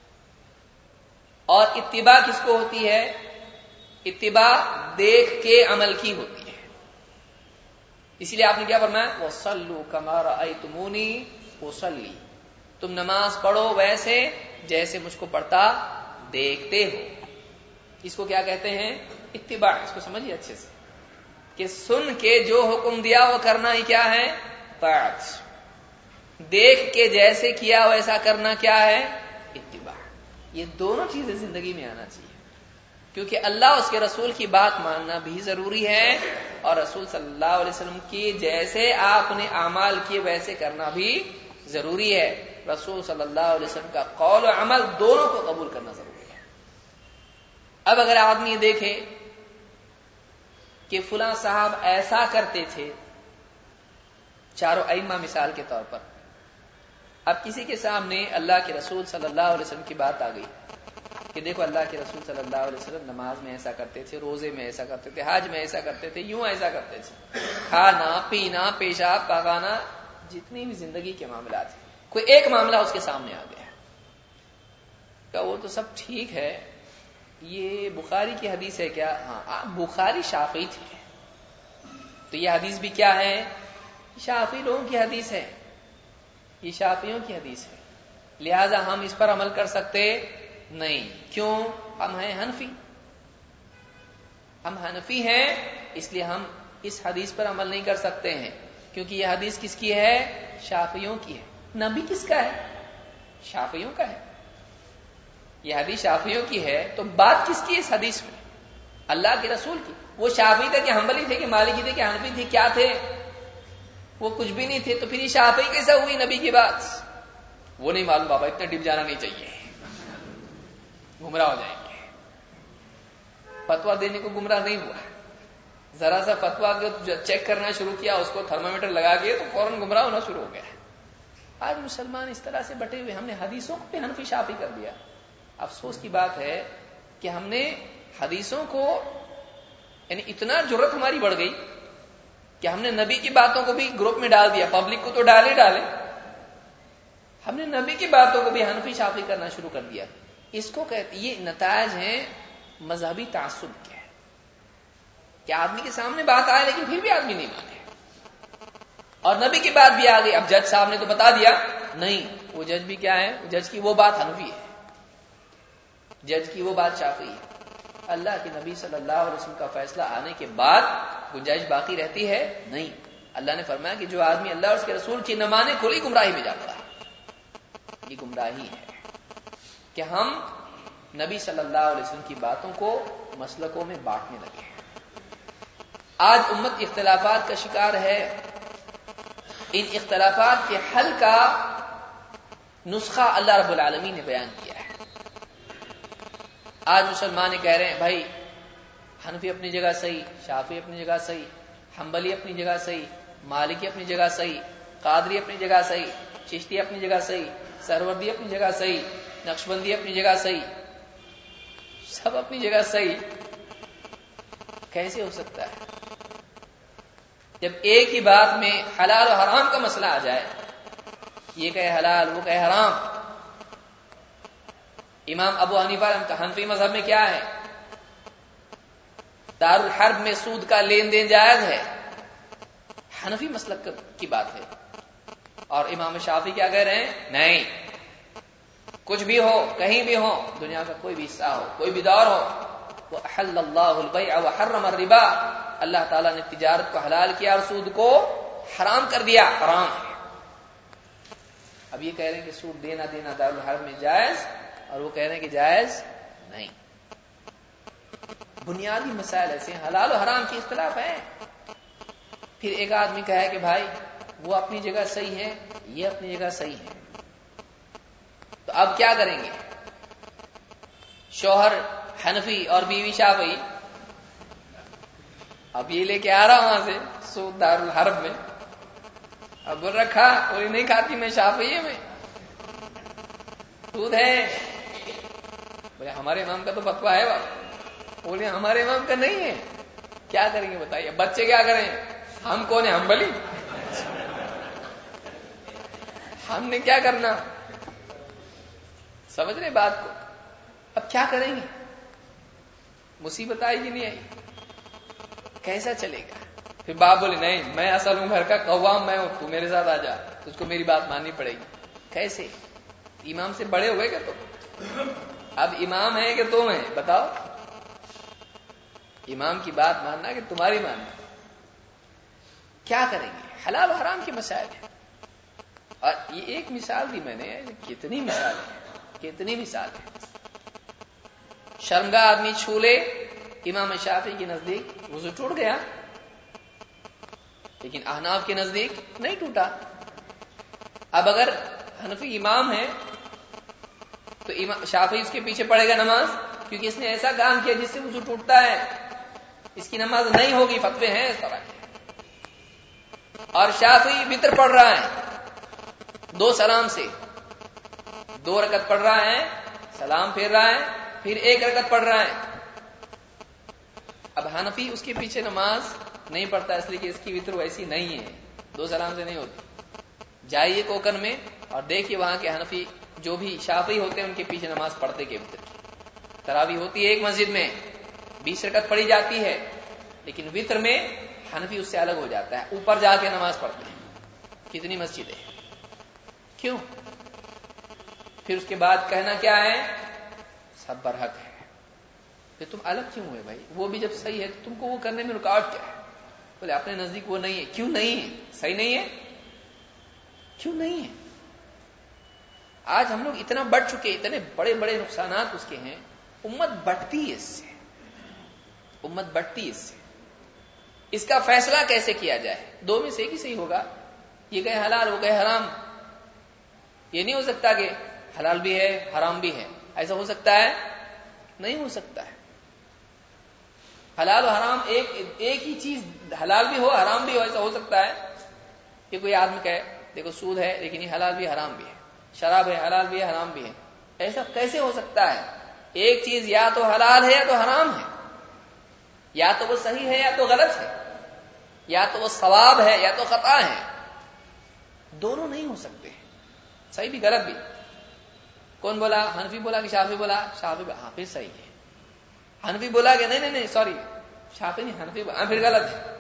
اور اتباع کس کو ہوتی ہے؟ اتباع دیکھ کے عمل کی ہوتی ہے. اسی لیے آپ نے کیا فرمایا؟ وَصَلُّوا كَمَا رَأَيْتُمُونِي أُصَلِّي، تم نماز پڑھو ویسے جیسے مجھ کو پڑھتا دیکھتے ہو. اس کو کیا کہتے ہیں؟ اتباع. اس کو سمجھیے اچھے سے کہ سن کے جو حکم دیا وہ کرنا ہی کیا ہے؟ طاعت. دیکھ کے جیسے کیا ویسا کرنا کیا ہے؟ اتباع. یہ دونوں چیزیں زندگی میں آنا چاہیے، کیونکہ اللہ اس کے رسول کی بات ماننا بھی ضروری ہے اور رسول صلی اللہ علیہ وسلم کی جیسے آپ نے اعمال کیے ویسے کرنا بھی ضروری ہے. رسول صلی اللہ علیہ وسلم کا قول و عمل دونوں کو قبول کرنا ضروری ہے. اب اگر آدمی دیکھے کہ فلاں صاحب ایسا کرتے تھے، چاروں ائمہ مثال کے طور پر، اب کسی کے سامنے اللہ کے رسول صلی اللہ علیہ وسلم کی بات آ گئی کہ دیکھو اللہ کے رسول صلی اللہ علیہ وسلم نماز میں ایسا کرتے تھے، روزے میں ایسا کرتے تھے، حج میں ایسا کرتے تھے، یوں ایسا کرتے تھے، کھانا پینا پیشاب پاخانہ جتنی بھی زندگی کے معاملات ہیں، کوئی ایک معاملہ اس کے سامنے آ گیا کہ وہ تو سب ٹھیک ہے، یہ بخاری کی حدیث ہے کیا؟ ہاں بخاری شافعی تھے، تو یہ حدیث بھی کیا ہے؟ شافعی لوگوں کی حدیث ہے، یہ شافعیوں کی حدیث ہے، لہذا ہم اس پر عمل کر سکتے نہیں. کیوں؟ ہم ہیں حنفی، ہم حنفی ہیں، اس لیے ہم اس حدیث پر عمل نہیں کر سکتے ہیں، کیونکہ یہ حدیث کس کی ہے؟ شافعیوں کی ہے. نبی کس کا ہے؟ شافعیوں کا ہے. یہ حدیث شافعیوں کی ہے تو بات کس کی اس حدیث میں؟ اللہ کے رسول کی. وہ شافعی تھے کہ حنبلی تھے کہ مالکی تھے کہ حنفی تھے؟ کیا تھے؟ وہ کچھ بھی نہیں تھے. تو پھر یہ شافعی کیسا ہوئی نبی کی بات؟ وہ نہیں معلوم بابا، اتنا ڈب جانا نہیں چاہیے، گمراہ ہو جائیں گے. فتوا دینے کو گمراہ نہیں ہوا، ذرا سا فتوا چیک کرنا شروع کیا، اس کو تھرمامیٹر لگا کے تو فوراً گمراہ ہونا شروع ہو گیا. آج مسلمان اس طرح سے بٹے ہوئے، ہم نے حدیثوں کو بھی حنفی شافعی کر دیا. افسوس کی بات ہے کہ ہم نے حدیثوں کو یعنی اتنا جرت ہماری بڑھ گئی کہ ہم نے نبی کی باتوں کو بھی گروپ میں ڈال دیا. پبلک کو تو ڈالے ہم نے نبی کی باتوں کو بھی حنفی شافعی کرنا شروع کر دیا. اس کو کہتے یہ نتائج ہیں مذہبی تعصب کے، کہ آدمی کے سامنے بات آئے لیکن پھر بھی آدمی نہیں مانے، اور نبی کی بات بھی آ گئی. اب جج صاحب نے تو بتا دیا نہیں، وہ جج بھی کیا ہے؟ جج کی وہ بات حنفی ہے، جج کی وہ بات شافعی ہے. اللہ کے نبی صلی اللہ علیہ وسلم کا فیصلہ آنے کے بعد گنجائش باقی رہتی ہے؟ نہیں. اللہ نے فرمایا کہ جو آدمی اللہ اور اس کے رسول کی نہ مانے کھلی گمراہی میں جا پڑا. یہ گمراہی ہے کہ ہم نبی صلی اللہ علیہ وسلم کی باتوں کو مسلکوں میں بانٹنے لگے ہیں. آج امت اختلافات کا شکار ہے، ان اختلافات کے حل کا نسخہ اللہ رب العالمین نے بیان کیا ہے. آج مسلمان کہہ رہے ہیں بھائی حنفی اپنی جگہ صحیح، شافعی اپنی جگہ صحیح، حنبلی اپنی جگہ صحیح، مالکی اپنی جگہ صحیح، قادری اپنی جگہ صحیح، چشتی اپنی جگہ صحیح، سہروردی اپنی جگہ صحیح، نقشبندی اپنی جگہ صحیح، سب اپنی جگہ صحیح. کیسے ہو سکتا ہے؟ جب ایک ہی بات میں حلال و حرام کا مسئلہ آ جائے، یہ کہے حلال وہ کہے حرام. امام ابو حنیفہ حنفی مذہب میں کیا ہے؟ دار الحرب میں سود کا لین دین جائز ہے، حنفی مسلک کی بات ہے. اور امام شافعی کیا کہہ رہے ہیں؟ نہیں، کچھ بھی ہو، کہیں بھی ہو، دنیا کا کوئی بھی حصہ ہو، کوئی بھی دور ہو، وَأَحَلَّ اللَّهُ الْبَيْعَ وَحَرَّمَ الرِّبَا، اللہ تعالیٰ نے تجارت کو حلال کیا اور سود کو حرام کر دیا، حرام ہے. اب یہ کہہ رہے ہیں کہ سود دینا دارالحرب میں جائز، اور وہ کہہ رہے ہیں کہ جائز نہیں. بنیادی مسائل ایسے ہیں، حلال و حرام کی اختلاف ہے. پھر ایک آدمی کہے کہ بھائی وہ اپنی جگہ صحیح ہے، یہ اپنی جگہ صحیح ہے، تو اب کیا کریں گے؟ شوہر حنفی اور بیوی شافعی، اب یہ لے کے آ رہا وہاں سے سود دارالحرب میں، اب بول رکھا اور نہیں کھاتی میں شافعی میں سود ہے. بولے ہمارے امام کا تو فتویٰ ہے بابا. بولے ہمارے امام کا نہیں ہے. کیا کریں گے بتائیے؟ بچے کیا کریں؟ ہم کون ہیں؟ حنبلی؟ ہم نے کیا کرنا؟ سمجھ رہے بات کو؟ اب کیا کریں گے؟ مصیبت آئی کہ نہیں آئی؟ کیسا چلے گا؟ پھر باپ بولے نہیں میں اصل ہوں گھر کا قوام میں ہوں، تو میرے ساتھ آ جا، تجھ کو میری بات ماننی پڑے گی. کیسے؟ امام سے بڑے ہوئے کہ تم؟ اب امام ہے کہ تم ہیں؟ بتاؤ. امام کی بات ماننا کہ تمہاری ماننا؟ کیا کریں گے؟ حلال و حرام کے مسائل ہیں. اور یہ ایک مثال دی میں نے، کتنی مثال ہے، کتنی مثال ہے. شرمگاہ آدمی چھو لے، امام شافعی کے نزدیک وضو ٹوٹ گیا، لیکن احناف کے نزدیک نہیں ٹوٹا. اب اگر حنفی امام ہے تو شافعی اس کے پیچھے پڑے گا نماز، کیونکہ اس نے ایسا کام کیا جس سے وضو ٹوٹتا ہے، اس کی نماز نہیں ہوگی. فتوے ہیں اس طرح کے. اور شافعی وتر پڑھ رہا ہے 2 سلام سے، 2 رکعت پڑھ رہا ہے، سلام پھیر رہا ہے، پھر 1 رکعت پڑھ رہا ہے. اب حنفی اس کے پیچھے نماز نہیں پڑھتا، اس لیے کہ اس کی وتر ویسی نہیں ہے، 2 سلام سے نہیں ہوتی. جائیے کوکن میں اور دیکھیے وہاں کے حنفی جو بھی شافعی ہوتے ہیں ان کے پیچھے نماز پڑھتے کے وتر کی. تراویح ہوتی ہے ایک مسجد میں 20 رکعت پڑھی جاتی ہے، لیکن وتر میں حنفی اس سے الگ ہو جاتا ہے، اوپر جا کے نماز پڑھتے ہیں. کتنی مسجدیں؟ کیوں؟ پھر اس کے بعد کہنا کیا ہے؟ سب برحق ہے. پھر تم الگ کیوں ہوئے بھائی؟ وہ بھی جب صحیح ہے تو تم کو وہ کرنے میں رکاوٹ کیا ہے؟ بولے اپنے نزدیک وہ نہیں ہے. کیوں نہیں ہے؟ صحیح نہیں ہے؟ کیوں نہیں ہے؟ آج ہم لوگ اتنا بڑھ چکے، اتنے بڑے بڑے نقصانات اس کے ہیں. امت بڑھتی ہے اس سے، امت بڑھتی ہے اس سے. اس کا فیصلہ کیسے کیا جائے؟ 2 میں سے ایک ہی صحیح ہوگا. یہ کہے حلال وہ کہے حرام. یہ نہیں ہو سکتا کہ حلال بھی ہے حرام بھی ہے. ایسا ہو سکتا ہے؟ نہیں ہو سکتا ہے. حلال و حرام ایک ہی چیز، حلال بھی ہو حرام بھی ہو. ایسا ہو سکتا ہے کہ کوئی آدمی کہے دیکھو سود ہے لیکن یہ حلال بھی حرام بھی ہے، شراب ہے حلال بھی ہے حرام بھی ہے. ایسا کیسے ہو سکتا ہے؟ ایک چیز یا تو حلال ہے یا تو حرام ہے، یا تو وہ صحیح ہے یا تو غلط ہے، یا تو وہ ثواب ہے یا تو خطا ہے. دونوں نہیں ہو سکتے، صحیح بھی غلط بھی. کون بولا؟ حنفی بولا کہ شافعی بولا؟ شافعی بولا ہاں پھر صحیح ہے. حنفی بولا کہ نہیں سوری شافعی نہیں، حنفی بولا ہاں پھر غلط ہے.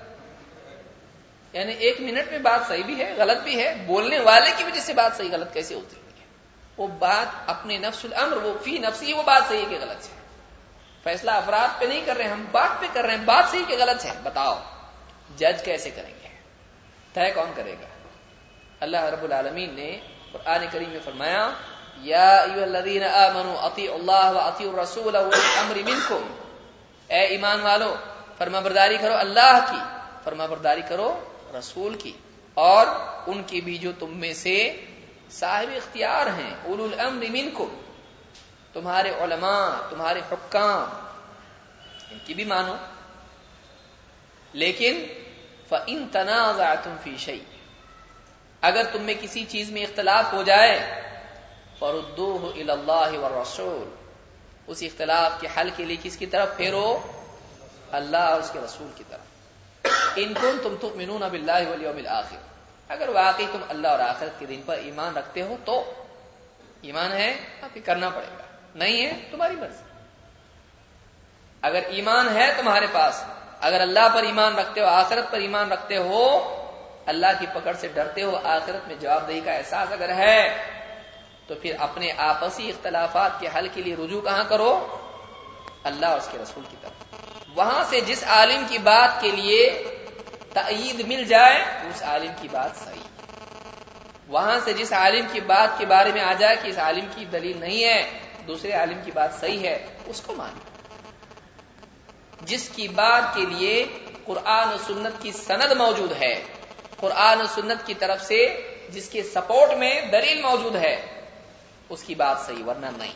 یعنی 1 منٹ میں بات صحیح بھی ہے غلط بھی ہے. بولنے والے کی وجہ سے بات صحیح غلط کیسے ہوتی ہے؟ وہ بات اپنے نفس الامر، وہ فی نفسی وہ بات صحیح ہے کہ غلط ہے. فیصلہ افراد پہ نہیں کر رہے ہیں ہم، بات پہ کر رہے ہیں. بات صحیح کہ غلط ہے بتاؤ، جج کیسے کریں گے؟ طے کون کرے گا؟ اللہ رب العالمین نے قرآن کریم میں فرمایا یا ایھا الذین آمنوا اطیعوا اللہ واطیعوا الرسول واولی الامر منکم. اے ایمان والو فرما برداری کرو اللہ کی، فرما برداری کرو رسول کی، اور ان کی بھی جو تم میں سے صاحب اختیار ہیں، اولو الامر منکم، تمہارے علماء، تمہارے حکام، ان کی بھی مانو. لیکن فَإِن تَنَازَعْتُمْ فِي شَيْءٍ، اگر تم میں کسی چیز میں اختلاف ہو جائے، فَرُدُّوهُ إِلَى اللَّهِ وَالرَّسُولِ، اس اختلاف کے حل کے لیے کس کی طرف پھیرو؟ اللہ اور اس کے رسول کی طرف. ان کنتم تؤمنون باللہ والیوم الآخر، اگر واقعی تم اللہ اور آخرت کے دن پر ایمان رکھتے ہو تو. ایمان ہے آپ یہ کرنا پڑے گا، نہیں ہے تمہاری مرضی. اگر ایمان ہے تمہارے پاس، اگر اللہ پر ایمان رکھتے ہو، آخرت پر ایمان رکھتے ہو، اللہ کی پکڑ سے ڈرتے ہو، آخرت میں جواب دہی کا احساس اگر ہے، تو پھر اپنے آپسی اختلافات کے حل کے لیے رجوع کہاں کرو؟ اللہ اور اس کے رسول کی طرف. وہاں سے جس عالم کی بات کے لیے تأیید مل جائے اس عالم کی بات صحیح. وہاں سے جس عالم کی بات کے بارے میں آ جائے کہ اس عالم کی دلیل نہیں ہے، دوسرے عالم کی بات صحیح ہے، اس کو مانو. جس کی بات کے لیے قرآن و سنت کی سند موجود ہے، قرآن و سنت کی طرف سے جس کے سپورٹ میں دلیل موجود ہے، اس کی بات صحیح، ورنہ نہیں.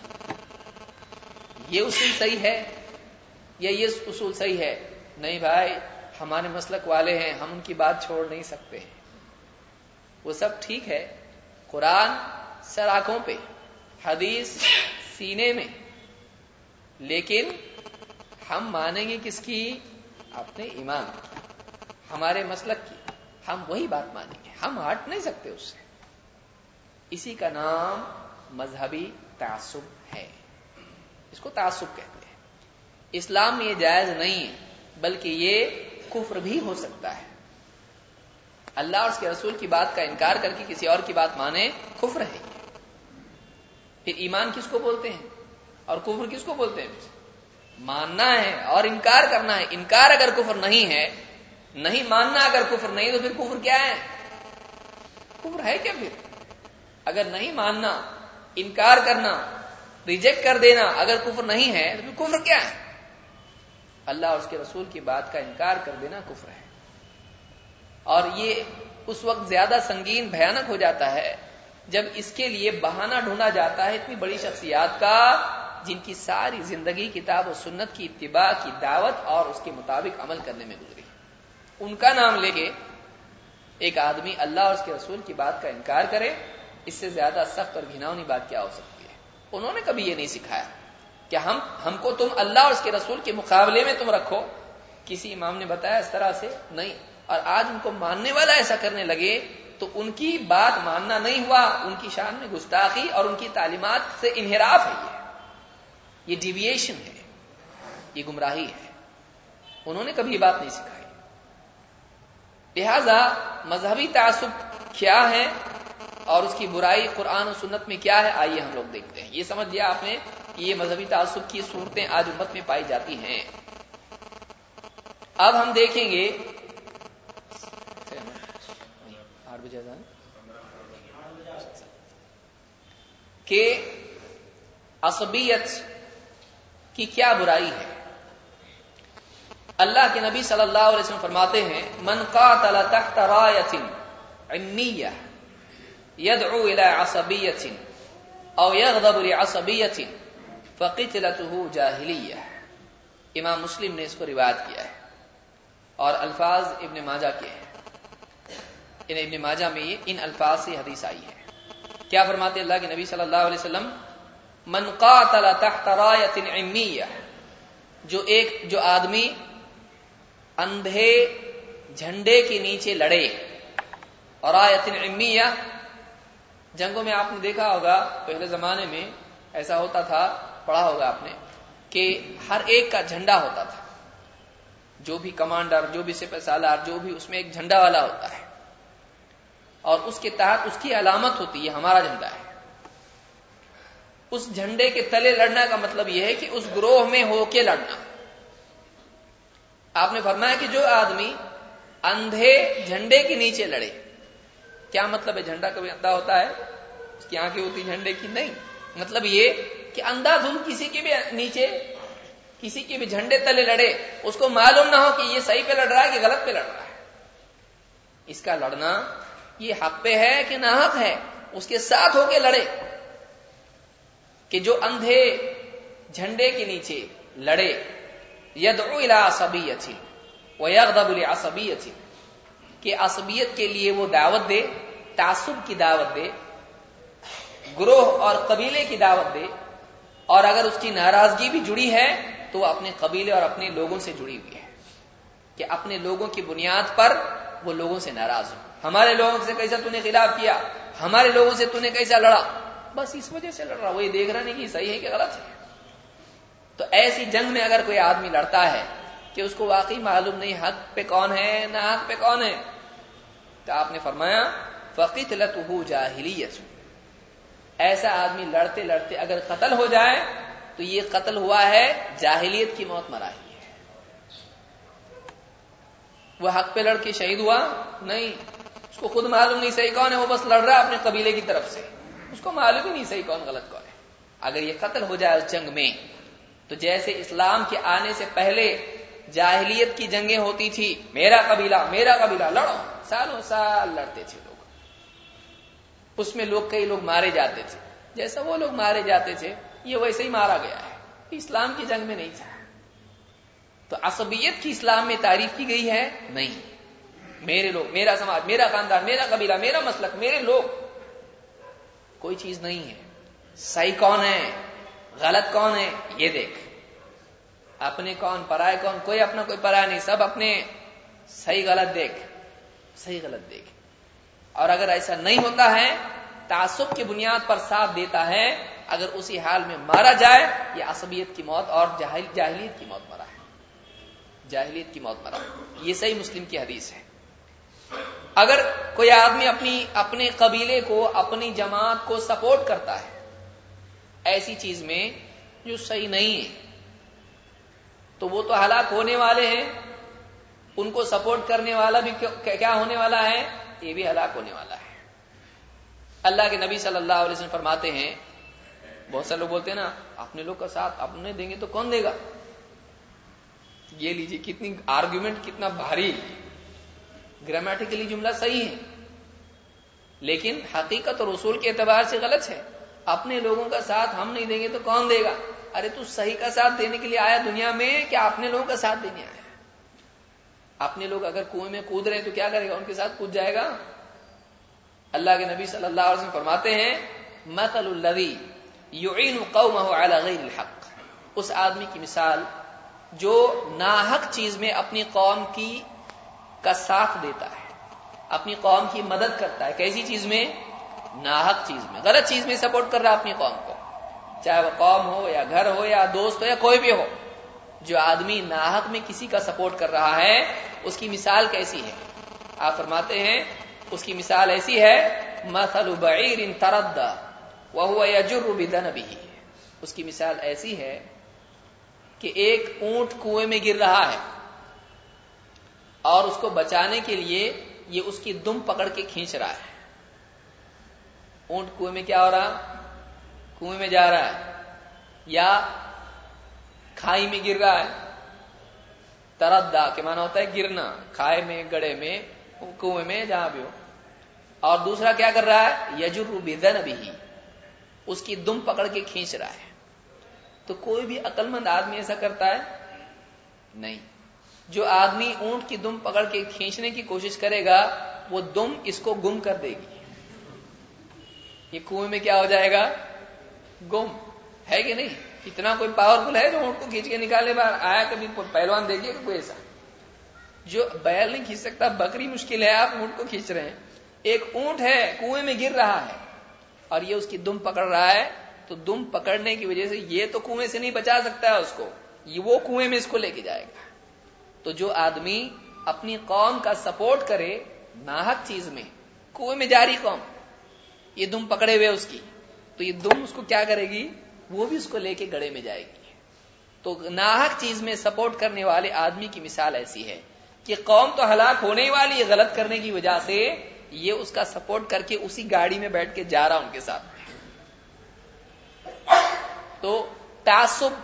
یہ اصول صحیح ہے یا یہ اصول صحیح ہے؟ نہیں بھائی، ہمارے مسلک والے ہیں، ہم ان کی بات چھوڑ نہیں سکتے. وہ سب ٹھیک ہے، قرآن سر آنکھوں پہ، حدیث سینے میں، لیکن ہم مانیں گے کس کی؟ اپنے ایمان کی، ہمارے مسلک کی. ہم وہی بات مانیں گے، ہم ہٹ نہیں سکتے اس سے. اسی کا نام مذہبی تعصب ہے، اس کو تعصب کہتے ہیں. اسلام میں یہ جائز نہیں ہے، بلکہ یہ کفر بھی ہو سکتا ہے. اللہ اور اس کے رسول کی بات کا انکار کر کے کسی اور کی بات مانے، کفر ہے. پھر ایمان کس کو بولتے ہیں اور کفر کس کو بولتے ہیں؟ ماننا ہے اور انکار کرنا ہے. انکار اگر کفر نہیں ہے، نہیں ماننا اگر کفر نہیں، تو پھر کفر کیا ہے؟ کفر ہے کیا پھر؟ اگر نہیں ماننا، انکار کرنا، ریجیکٹ کر دینا اگر کفر نہیں ہے، تو پھر کفر کیا ہے؟ اللہ اور اس کے رسول کی بات کا انکار کر دینا کفر ہے. اور یہ اس وقت زیادہ سنگین بھیانک ہو جاتا ہے جب اس کے لیے بہانہ ڈھونڈا جاتا ہے اتنی بڑی شخصیات کا، جن کی ساری زندگی کتاب و سنت کی اتباع کی دعوت اور اس کے مطابق عمل کرنے میں گزری. ان کا نام لے کے ایک آدمی اللہ اور اس کے رسول کی بات کا انکار کرے، اس سے زیادہ سخت اور گھناؤنی بات کیا ہو سکتی ہے؟ انہوں نے کبھی یہ نہیں سکھایا کہ ہم کو تم اللہ اور اس کے رسول کے مقابلے میں تم رکھو. کسی امام نے بتایا اس طرح سے؟ نہیں. اور آج ان کو ماننے والا ایسا کرنے لگے تو ان کی بات ماننا نہیں ہوا، ان کی شان میں گستاخی اور ان کی تعلیمات سے انحراف ہے. یہ ڈیویشن ہے، یہ گمراہی ہے. انہوں نے کبھی یہ بات نہیں سکھائی. لہذا مذہبی تعصب کیا ہے اور اس کی برائی قرآن و سنت میں کیا ہے، آئیے ہم لوگ دیکھتے ہیں. یہ سمجھ لیا آپ نے کہ یہ مذہبی تعصب کی صورتیں آج امت میں پائی جاتی ہیں. اب ہم دیکھیں گے کہ عصبیت کی کیا برائی ہے. اللہ کے نبی صلی اللہ علیہ وسلم فرماتے ہیں، من قاتل تحت رایۃ عمیہ یدعو الی عصبیۃ او یغضب لعصبیۃ فقتلته جاہلیہ. امام مسلم نے اس کو روایت کیا ہے اور الفاظ ابن ماجہ کے ہیں. ابن ماجہ میں ان الفاظ سے حدیث آئی ہے. کیا فرماتے اللہ کے نبی صلی اللہ علیہ وسلم؟ من قاتل تحت رایۃ عمیہ، جو آدمی اندھے جھنڈے کے نیچے لڑے. اور رایۃ عمیہ، جنگوں میں آپ نے دیکھا ہوگا پہلے زمانے میں ایسا ہوتا تھا، پڑھا ہوگا آپ نے کہ ہر ایک کا جھنڈا ہوتا تھا. جو بھی کمانڈر، جو بھی سپہ سالار، جو بھی، اس میں ایک جھنڈا والا ہوتا ہے اور اس کے تحت اس کی علامت ہوتی ہے، ہمارا جھنڈا ہے. اس جھنڈے کے تلے لڑنا کا مطلب یہ ہے کہ اس گروہ میں ہو کے لڑنا. آپ نے فرمایا کہ جو آدمی اندھے جھنڈے کے نیچے لڑے. کیا مطلب ہے؟ جھنڈا کبھی اندھا ہوتا ہے؟ اس کی آنکھیں ہوتی جھنڈے کی؟ نہیں. مطلب یہ کہ اندھا دھن کسی کے بھی نیچے، کسی کے بھی جھنڈے تلے لڑے، اس کو معلوم نہ ہو کہ یہ صحیح پہ لڑ رہا ہے کہ غلط پہ لڑ رہا ہے. اس کا لڑنا یہ حق پہ ہے کہ ناحق ہے، اس کے ساتھ ہو کے لڑے. کہ جو اندھے جھنڈے کے نیچے لڑے، یدعو الی عصبیۃ ویغضب لعصبیۃ، کہ عصبیت کے لیے وہ دعوت دے، تعصب کی دعوت دے، گروہ اور قبیلے کی دعوت دے، اور اگر اس کی ناراضگی بھی جڑی ہے تو وہ اپنے قبیلے اور اپنے لوگوں سے جڑی ہوئی ہے، کہ اپنے لوگوں کی بنیاد پر وہ لوگوں سے ناراض ہو. ہمارے لوگوں سے کیسا تو نے خلاف کیا، ہمارے لوگوں سے تو نے کیسا لڑا، بس اس وجہ سے لڑ رہا، وہی دیکھ رہا نہیں کہ صحیح ہے کہ غلط ہے. تو ایسی جنگ میں اگر کوئی آدمی لڑتا ہے کہ اس کو واقعی معلوم نہیں حق پہ کون ہے نہ حق پہ کون ہے، تو آپ نے فرمایا فقتلته جاہلیۃ، ایسا آدمی لڑتے لڑتے اگر قتل ہو جائے تو یہ قتل ہوا ہے جاہلیت کی موت مرا ہی ہے. وہ حق پہ لڑ کے شہید ہوا نہیں، اس کو خود معلوم نہیں صحیح کون ہے، وہ بس لڑ رہا ہے اپنے قبیلے کی طرف سے، اس کو معلوم ہی نہیں صحیح کون غلط کون ہے. اگر یہ قتل ہو جائے اس جنگ میں، تو جیسے اسلام کے آنے سے پہلے جاہلیت کی جنگیں ہوتی تھی، میرا قبیلہ لڑو، سالوں سال لڑتے تھے لوگ، اس میں کئی لوگ مارے جاتے تھے، جیسا وہ لوگ مارے جاتے تھے یہ ویسے ہی مارا گیا ہے، اسلام کی جنگ میں نہیں تھا. تو عصبیت کی اسلام میں تعریف کی گئی ہے نہیں. میرے لوگ، میرا سماج، میرا خاندان، میرا قبیلہ، میرا مسلک، میرے لوگ، کوئی چیز نہیں ہے. صحیح کون ہے غلط کون ہے یہ دیکھ، اپنے کون پرائے کون، کوئی اپنا کوئی پرائے نہیں، سب اپنے. صحیح غلط دیکھ، صحیح غلط دیکھ. اور اگر ایسا نہیں ہوتا ہے، تعصب کی بنیاد پر ساتھ دیتا ہے، اگر اسی حال میں مارا جائے، یہ عصبیت کی موت اور جاہلیت کی موت مرا ہے، جاہلیت کی موت مرا. یہ صحیح مسلم کی حدیث ہے. اگر کوئی آدمی اپنے قبیلے کو، اپنی جماعت کو سپورٹ کرتا ہے ایسی چیز میں جو صحیح نہیں ہے، تو وہ تو ہلاک ہونے والے ہیں، ان کو سپورٹ کرنے والا بھی کیا ہونے والا ہے، یہ بھی ہلاک ہونے والا ہے. اللہ کے نبی صلی اللہ علیہ وسلم فرماتے ہیں، بہت سے لوگ بولتے ہیں نا اپنے لوگ کا ساتھ اپنے دیں گے تو کون دے گا. یہ لیجیے کتنی آرگومنٹ، کتنا بھاری، گرامیٹیکلی جملہ صحیح ہے لیکن حقیقت اور اصول کے اعتبار سے غلط ہے. اپنے لوگوں کا ساتھ ہم نہیں دیں گے تو کون دے گا. ارے تو صحیح کا ساتھ دینے کے لیے آیا دنیا میں، کیا اپنے لوگوں کا ساتھ دینے آیا؟ اپنے لوگ اگر کنویں میں کود رہے ہیں تو کیا کرے گا، ان کے ساتھ کود جائے گا. اللہ کے نبی صلی اللہ علیہ وسلم فرماتے ہیں، مثل الذی یعین قومہ علی غیر الحق، اس آدمی کی مثال جو ناحق چیز میں اپنی قوم کا ساتھ دیتا ہے، اپنی قوم کی مدد کرتا ہے. کیسی چیز میں؟ ناحق چیز میں، غلط چیز میں سپورٹ کر رہا ہے اپنی قوم کو، چاہے وہ قوم ہو یا گھر ہو یا دوست ہو یا کوئی بھی ہو. جو آدمی ناحق میں کسی کا سپورٹ کر رہا ہے اس کی مثال کیسی ہے؟ آپ فرماتے ہیں اس کی مثال ایسی ہے، مثل بعیر تردى وهو يجر بذنبه، اس کی مثال ایسی ہے کہ ایک اونٹ کنویں میں گر رہا ہے اور اس کو بچانے کے لیے یہ اس کی دم پکڑ کے کھینچ رہا ہے. اونٹ کنویں میں کیا ہو رہا، کنویں میں جا رہا ہے یا کھائی میں گر رہا ہے. تردہ کے معنی ہوتا ہے گرنا، کھائے میں، گڑھے میں، کنویں میں، جہاں بھی ہو. اور دوسرا کیا کر رہا ہے، یجر بذنبہ، اس کی دم پکڑ کے کھینچ رہا ہے. تو کوئی بھی عقل مند آدمی ایسا کرتا ہے نہیں. جو آدمی اونٹ کی دم پکڑ کے کھینچنے کی کوشش کرے گا وہ دم اس کو گم کر دے گی، یہ کنویں میں کیا ہو جائے گا، گم. ہے کہ نہیں؟ اتنا کوئی پاورفل ہے جو اونٹ کو کھینچ کے نکالے. باہر آیا کبھی پہلوان دیکھیے کہ کوئی ایسا جو بیل نہیں کھینچ سکتا، بکری مشکل ہے، آپ اونٹ کو کھینچ رہے ہیں. ایک اونٹ ہے کنویں میں گر رہا ہے اور یہ اس کی دم پکڑ رہا ہے، تو دم پکڑنے کی وجہ سے یہ تو کنویں سے نہیں بچا سکتا ہے اس کو، یہ وہ کنویں میں اس کو لے کے جائے گا. تو جو آدمی اپنی قوم کا سپورٹ کرے ناحق چیز میں، کنویں میں جاری قوم، یہ دم پکڑے ہوئے اس کی، تو یہ دم اس کو کیا کرے گی، وہ بھی اس کو لے کے گڑھے میں جائے گی. تو ناحق چیز میں سپورٹ کرنے والے آدمی کی مثال ایسی ہے کہ قوم تو ہلاک ہونے والی ہے غلط کرنے کی وجہ سے، یہ اس کا سپورٹ کر کے اسی گاڑی میں بیٹھ کے جا رہا ان کے ساتھ. تو تعصب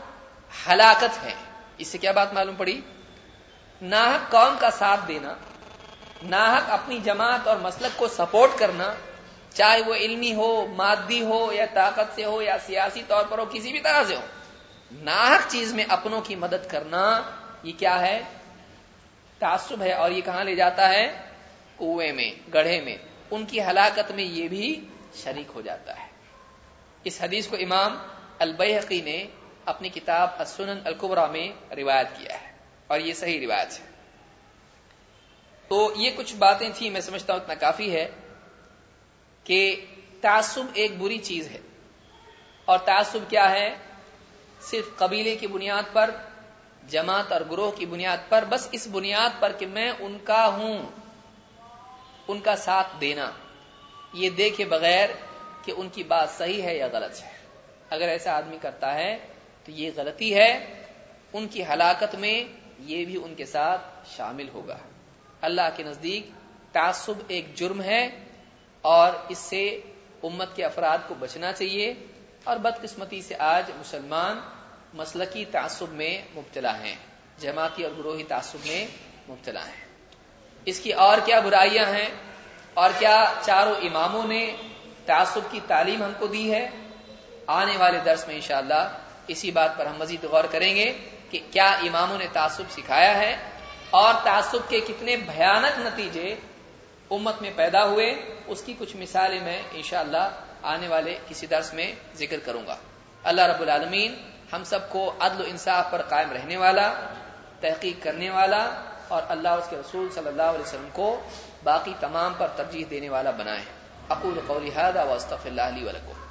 ہلاکت ہے. اس سے کیا بات معلوم پڑی؟ ناحق قوم کا ساتھ دینا، ناحق اپنی جماعت اور مسلک کو سپورٹ کرنا، چاہے وہ علمی ہو، مادی ہو، یا طاقت سے ہو، یا سیاسی طور پر ہو، کسی بھی طرح سے ہو، ناحق چیز میں اپنوں کی مدد کرنا، یہ کیا ہے؟ تعصب ہے، اور یہ کہاں لے جاتا ہے؟ کنویں میں، گڑھے میں، ان کی ہلاکت میں یہ بھی شریک ہو جاتا ہے۔ اس حدیث کو امام البیہقی نے اپنی کتاب السنن الکبریٰ میں روایت کیا ہے، اور یہ صحیح روایت ہے۔ تو یہ کچھ باتیں تھیں، میں سمجھتا ہوں اتنا کافی ہے کہ تعصب ایک بری چیز ہے، اور تعصب کیا ہے؟ صرف قبیلے کی بنیاد پر، جماعت اور گروہ کی بنیاد پر، بس اس بنیاد پر کہ میں ان کا ہوں، ان کا ساتھ دینا، یہ دیکھے بغیر کہ ان کی بات صحیح ہے یا غلط ہے۔ اگر ایسا آدمی کرتا ہے تو یہ غلطی ہے، ان کی ہلاکت میں یہ بھی ان کے ساتھ شامل ہوگا۔ اللہ کے نزدیک تعصب ایک جرم ہے، اور اس سے امت کے افراد کو بچنا چاہیے، اور بدقسمتی سے آج مسلمان مسلکی تعصب میں مبتلا ہیں، جماعتی اور گروہی تعصب میں مبتلا ہیں۔ اس کی اور کیا برائیاں ہیں، اور کیا چاروں اماموں نے تعصب کی تعلیم ہم کو دی ہے؟ آنے والے درس میں انشاءاللہ اسی بات پر ہم مزید غور کریں گے کہ کیا اماموں نے تعصب سکھایا ہے، اور تعصب کے کتنے بھیانک نتیجے امت میں پیدا ہوئے، اس کی کچھ مثالیں میں انشاءاللہ آنے والے کسی درس میں ذکر کروں گا۔ اللہ رب العالمین ہم سب کو عدل و انصاف پر قائم رہنے والا، تحقیق کرنے والا، اور اللہ اور اس کے رسول صلی اللہ علیہ وسلم کو باقی تمام پر ترجیح دینے والا بنائے۔ اقول قولی ھذا واستغفر اللہ لی ولکم۔